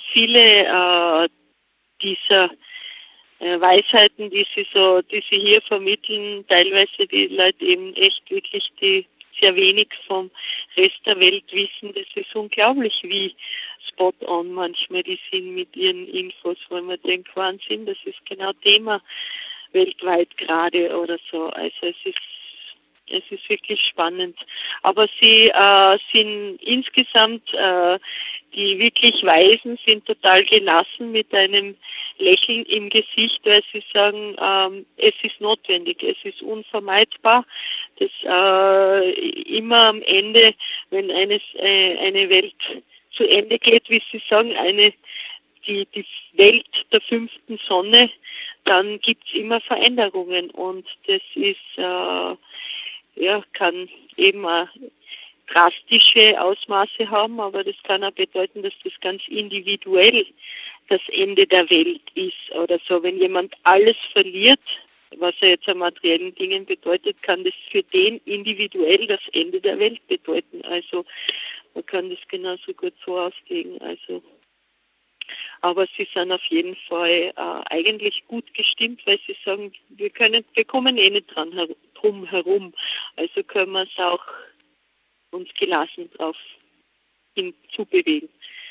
dieser Weisheiten, die sie hier vermitteln, teilweise die Leute eben echt wirklich die sehr wenig vom Rest der Welt wissen. Das ist unglaublich, wie spot on manchmal die sind mit ihren Infos, weil man denkt, Wahnsinn, das ist genau Thema weltweit gerade oder so. Also es ist wirklich spannend. Aber sie sind insgesamt, die wirklich Weisen sind total gelassen mit einem Lächeln im Gesicht, weil sie sagen, es ist notwendig, es ist unvermeidbar, dass immer am Ende, wenn eine Welt zu Ende geht, wie sie sagen, die Welt der 5. Sonne, dann gibt's immer Veränderungen und das ist kann eben auch drastische Ausmaße haben, aber das kann auch bedeuten, dass das ganz individuell das Ende der Welt ist oder so. Wenn jemand alles verliert, was er jetzt an materiellen Dingen bedeutet, kann das für den individuell das Ende der Welt bedeuten. Also man kann das genauso gut so auslegen. Also, aber sie sind auf jeden Fall eigentlich gut gestimmt, weil sie sagen, wir kommen eh nicht drum herum. Also können wir es auch uns gelassen drauf hinzubewegen.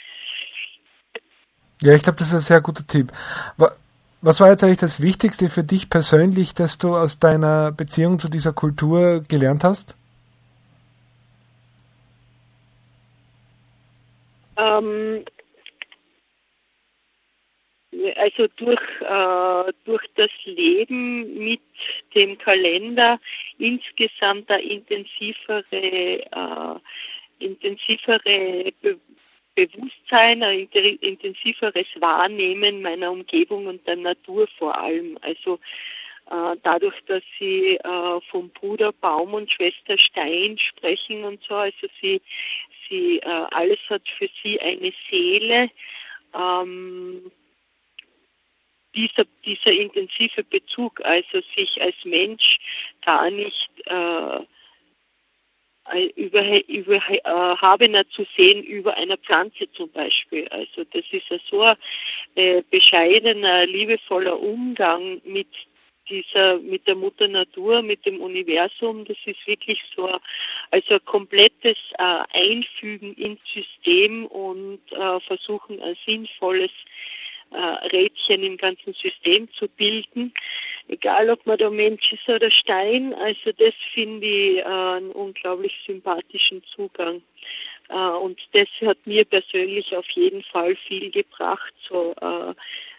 Ja, ich glaube, das ist ein sehr guter Tipp. Was war jetzt eigentlich das Wichtigste für dich persönlich, dass du aus deiner Beziehung zu dieser Kultur gelernt hast? Also durch das Leben mit dem Kalender insgesamt ein intensivere Bewusstsein, ein intensiveres Wahrnehmen meiner Umgebung und der Natur vor allem. Also dadurch, dass sie vom Bruder Baum und Schwester Stein sprechen und so, also sie alles hat für sie eine Seele. Dieser intensive Bezug, also sich als Mensch gar nicht überhabener zu sehen über einer Pflanze zum Beispiel. Also das ist ja so ein bescheidener, liebevoller Umgang mit der Mutter Natur, mit dem Universum. Das ist wirklich so ein komplettes Einfügen ins System und versuchen ein sinnvolles Rädchen im ganzen System zu bilden, egal ob man da Mensch ist oder Stein. Also das finde ich einen unglaublich sympathischen Zugang. Und das hat mir persönlich auf jeden Fall viel gebracht, so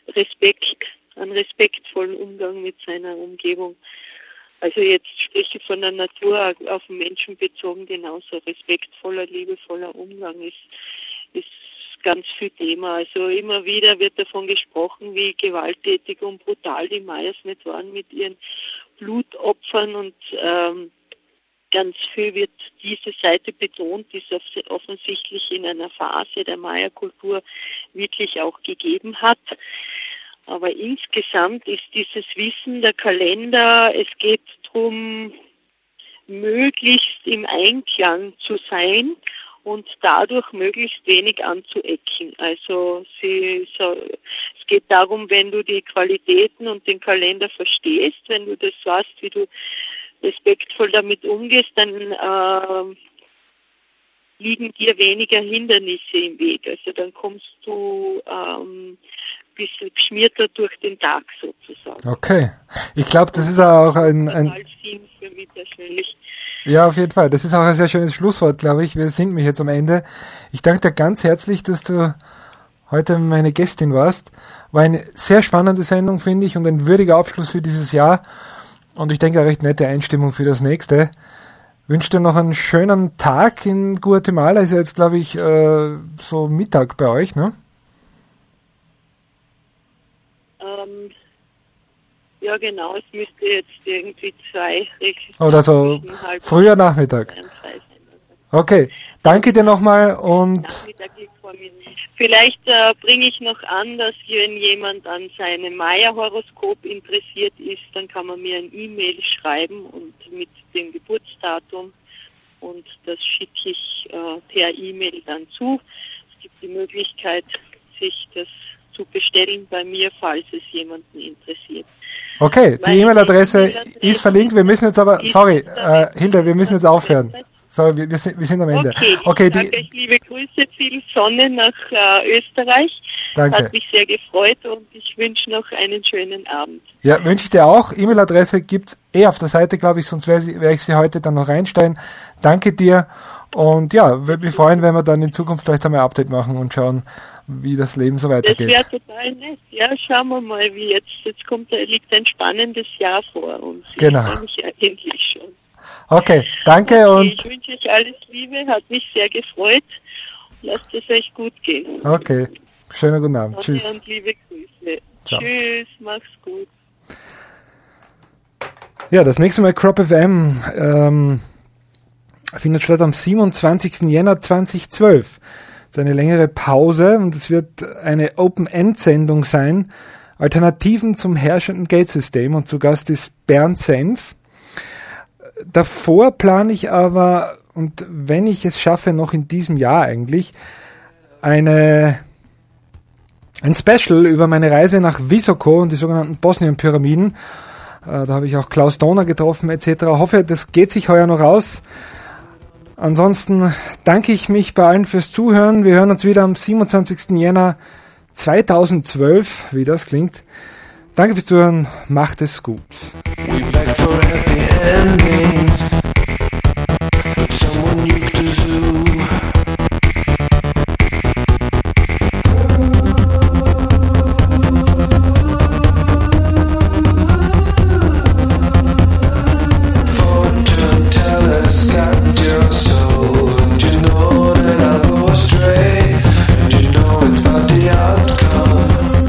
einen respektvollen Umgang mit seiner Umgebung. Also jetzt spreche ich von der Natur auf den Menschen bezogen, genauso respektvoller, liebevoller Umgang ist ganz viel Thema. Also immer wieder wird davon gesprochen, wie gewalttätig und brutal die Mayas nicht waren mit ihren Blutopfern und ganz viel wird diese Seite betont, die es offensichtlich in einer Phase der Maya-Kultur wirklich auch gegeben hat. Aber insgesamt ist dieses Wissen der Kalender, es geht darum, möglichst im Einklang zu sein und dadurch möglichst wenig anzuecken. Also es geht darum, wenn du die Qualitäten und den Kalender verstehst, wenn du das weißt, wie du respektvoll damit umgehst, dann liegen dir weniger Hindernisse im Weg. Also dann kommst du bisschen geschmierter durch den Tag sozusagen. Okay. Ich glaube, das ist auch ein Sinn für mich persönlich. Ja, auf jeden Fall. Das ist auch ein sehr schönes Schlusswort, glaube ich. Wir sind mich jetzt am Ende. Ich danke dir ganz herzlich, dass du heute meine Gästin warst. War eine sehr spannende Sendung, finde ich, und ein würdiger Abschluss für dieses Jahr. Und ich denke, eine recht nette Einstimmung für das nächste. Wünsche dir noch einen schönen Tag in Guatemala. Ist ja jetzt, glaube ich, so Mittag bei euch, ne? Ja, genau. Es müsste jetzt irgendwie 2 oder so früher Nachmittag. Okay, danke dir nochmal und vielleicht bringe ich noch an, dass wenn jemand an seinem Maya-Horoskop interessiert ist, dann kann man mir ein E-Mail schreiben und mit dem Geburtsdatum und das schicke ich per E-Mail dann zu. Es gibt die Möglichkeit, sich das zu bestellen bei mir, falls es jemanden interessiert. Okay, die E-Mail-Adresse ist verlinkt. Wir müssen jetzt aber, sorry, Hilda, wir müssen jetzt aufhören. Sorry, wir sind am Ende. Okay, danke, liebe Grüße, viel Sonne nach Österreich. Danke. Hat mich sehr gefreut und ich wünsche noch einen schönen Abend. Ja, wünsche ich dir auch. E-Mail-Adresse gibt's auf der Seite, glaube ich, sonst werde ich sie heute dann noch reinstellen. Danke dir und ja, würde mich freuen, wenn wir dann in Zukunft vielleicht einmal ein Update machen und schauen, wie das Leben so weitergeht. Das wäre total nett. Ja, schauen wir mal, wie jetzt liegt ein spannendes Jahr vor uns. Genau. Ich freue mich eigentlich schon. Okay, danke und ich wünsche euch alles Liebe, hat mich sehr gefreut. Lasst es euch gut gehen. Okay, schönen guten Abend. Danke Tschüss. und liebe Grüße. Ciao. Tschüss, mach's gut. Ja, das nächste Mal Crop FM findet statt am 27. Jänner 2012. Das ist eine längere Pause und es wird eine Open-End-Sendung sein. Alternativen zum herrschenden Geldsystem und zu Gast ist Bernd Senf. Davor plane ich aber, und wenn ich es schaffe, noch in diesem Jahr eigentlich, ein Special über meine Reise nach Visoko und die sogenannten Bosnien-Pyramiden. Da habe ich auch Klaus Donner getroffen etc. Hoffe, das geht sich heuer noch aus. Ansonsten danke ich mich bei allen fürs Zuhören. Wir hören uns wieder am 27. Jänner 2012, wie das klingt. Danke fürs Zuhören, macht es gut. We beg for happy endings, but someone nuked the zoo. Fortune tellers got your soul, and you know that I'll go astray, and you know it's about the outcome.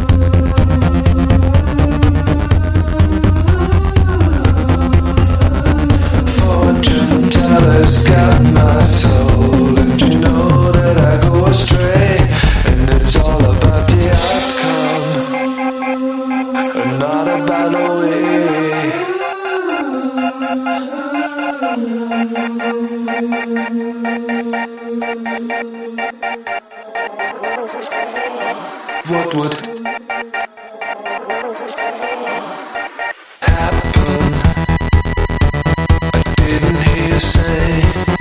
Fortune tellers got my soul, and you know that I go astray, and it's all about the outcome, and not about the way. What would happen? I didn't hear you say.